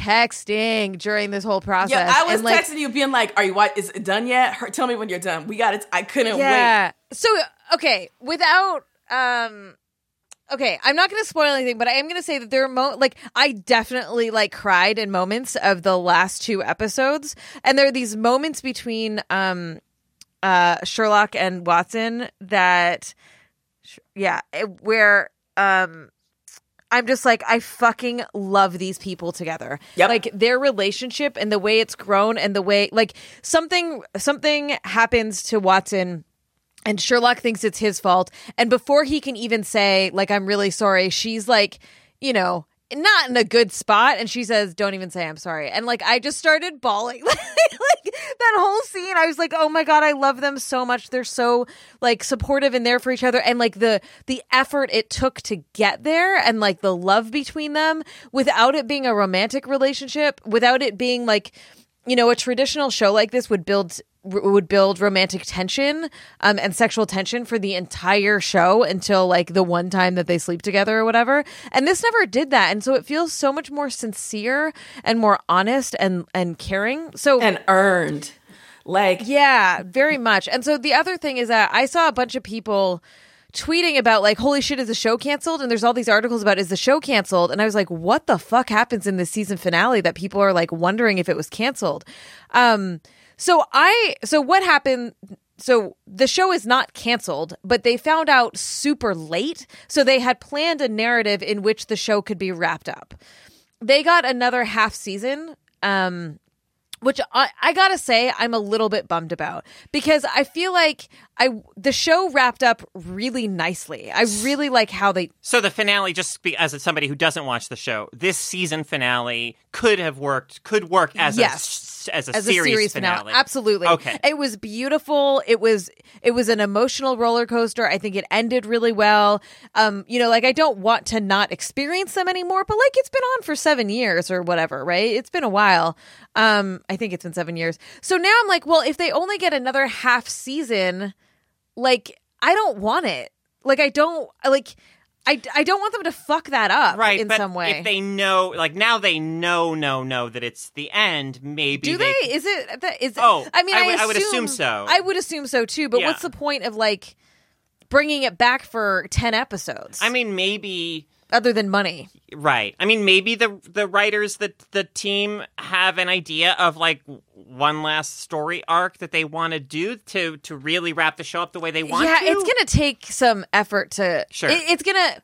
texting during this whole process. Yeah, I was and, like, texting you being like, are you, what, is it done yet? Her, tell me when you're done. We got it. I couldn't yeah. wait. So, okay, without, um, okay, I'm not going to spoil anything, but I am going to say that there are mo- like I definitely like cried in moments of the last two episodes, and there are these moments between um, uh, Sherlock and Watson that, yeah, it, where um. I'm just like, I fucking love these people together. Yep. Like their relationship and the way it's grown and the way like something something happens to Watson and Sherlock thinks it's his fault. And before he can even say, like, I'm really sorry, she's like, you know, not in a good spot. And she says, don't even say I'm sorry. And like, I just started bawling. like that whole scene, I was like, oh my God, I love them so much. They're so like supportive and there for each other. And like the, the effort it took to get there and like the love between them without it being a romantic relationship, without it being like, you know, a traditional show like this would build would build romantic tension um, and sexual tension for the entire show until like the one time that they sleep together or whatever. And this never did that. And so it feels so much more sincere and more honest and, and caring. So And earned. Like, yeah, very much. And so the other thing is that I saw a bunch of people tweeting about like, holy shit, is the show canceled? And there's all these articles about, is the show canceled? And I was like, what the fuck happens in this season finale that people are like wondering if it was canceled? Um, so I, so what happened? So the show is not canceled, but they found out super late. So they had planned a narrative in which the show could be wrapped up. They got another half season, um, which I, I gotta say I'm a little bit bummed about because I feel like I the show wrapped up really nicely. I really like how they. So the finale, just be, as somebody who doesn't watch the show, this season finale could have worked, could work as yes. a as a as series, a series finale. finale. Absolutely. Okay. It was beautiful. It was it was an emotional roller coaster. I think it ended really well. Um, you know, like I don't want to not experience them anymore, but like it's been on for seven years or whatever, right? It's been a while. Um, I think it's been seven years. So now I'm like, well, if they only get another half season, like I don't want it. Like I don't like I, I don't want them to fuck that up right, in but some way. If they know, like now they know, know, know that it's the end, maybe Do they... they? Is it? That, is, Oh, I mean, I I, would- assume, I would assume so. I would assume so too. But Yeah. what's the point of like bringing it back for ten episodes? I mean, maybe... other than money. Right. I mean, maybe the the writers, the the team have an idea of like one last story arc that they want to do to to really wrap the show up the way they want yeah, to. it's gonna take some effort to. Sure. it- it's gonna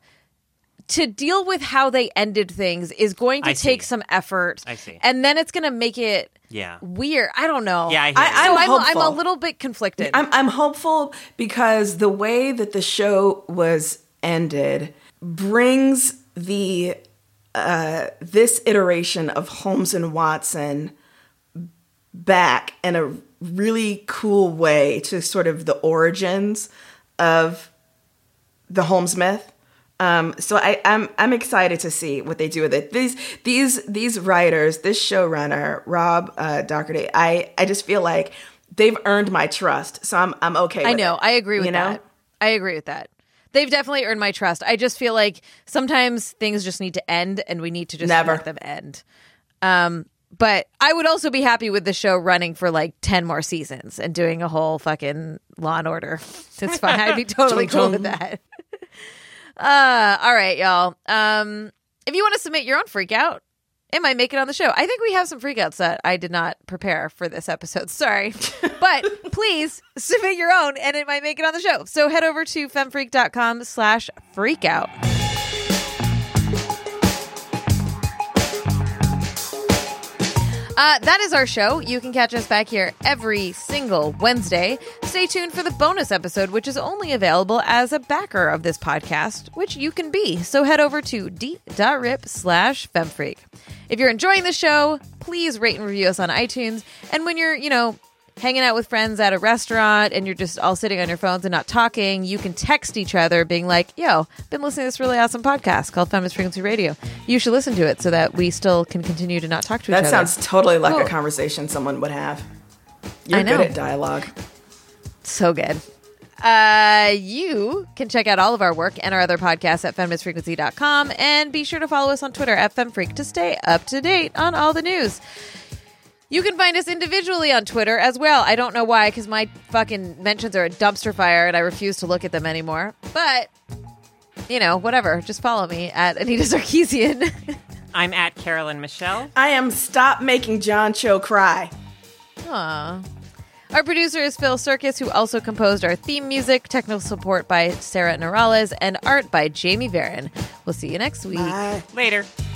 to deal with how they ended things is going to I see. take some effort. I see. and then it's gonna make it Yeah. weird. I don't know. Yeah, I hear I- you. so I'm I'm, I'm hopeful. a little bit conflicted. I'm, I'm hopeful because the way that the show was ended brings the uh, this iteration of Holmes and Watson back in a really cool way to sort of the origins of the Holmes myth. Um, so I, I'm I'm excited to see what they do with it. These these these writers, this showrunner, Rob uh, Docherty, I, I just feel like they've earned my trust. So I'm I'm okay with I know. it, I agree with you know? that. I agree with that. They've definitely earned my trust. I just feel like sometimes things just need to end and we need to just Never. let them end. Um, but I would also be happy with the show running for like ten more seasons and doing a whole fucking Law and Order. It's fine. I'd be totally cool with that. Uh, all right, y'all. Um, if you want to submit your own freak out, it might make it on the show. I think we have some freakouts that I did not prepare for this episode. Sorry. But please submit your own and it might make it on the show. So head over to femfreak.com slash freakout. Uh, that is our show. You can catch us back here every single Wednesday. Stay tuned for the bonus episode, which is only available as a backer of this podcast, which you can be. So head over to d.rip slash femfreak. If you're enjoying the show, please rate and review us on iTunes. And when you're, you know, hanging out with friends at a restaurant and you're just all sitting on your phones and not talking, you can text each other being like, yo, been listening to this really awesome podcast called Feminist Frequency Radio. You should listen to it so that we still can continue to not talk to each That other. sounds totally like Cool. a conversation someone would have. You're I know. good at dialogue. So good. Uh, you can check out all of our work and our other podcasts at feminist frequency dot com, and be sure to follow us on Twitter at femfreak to stay up to date on all the news. You can find us individually on Twitter as well. I don't know why, because my fucking mentions are a dumpster fire and I refuse to look at them anymore. But, you know, whatever. Just follow me at Anita Sarkeesian. I'm at Carolyn Michelle. I am Stop Making John Cho Cry. Aww. Our producer is Phil Circus, who also composed our theme music, technical support by Sarah Norales, and art by Jamie Varon. We'll see you next week. Bye. Later.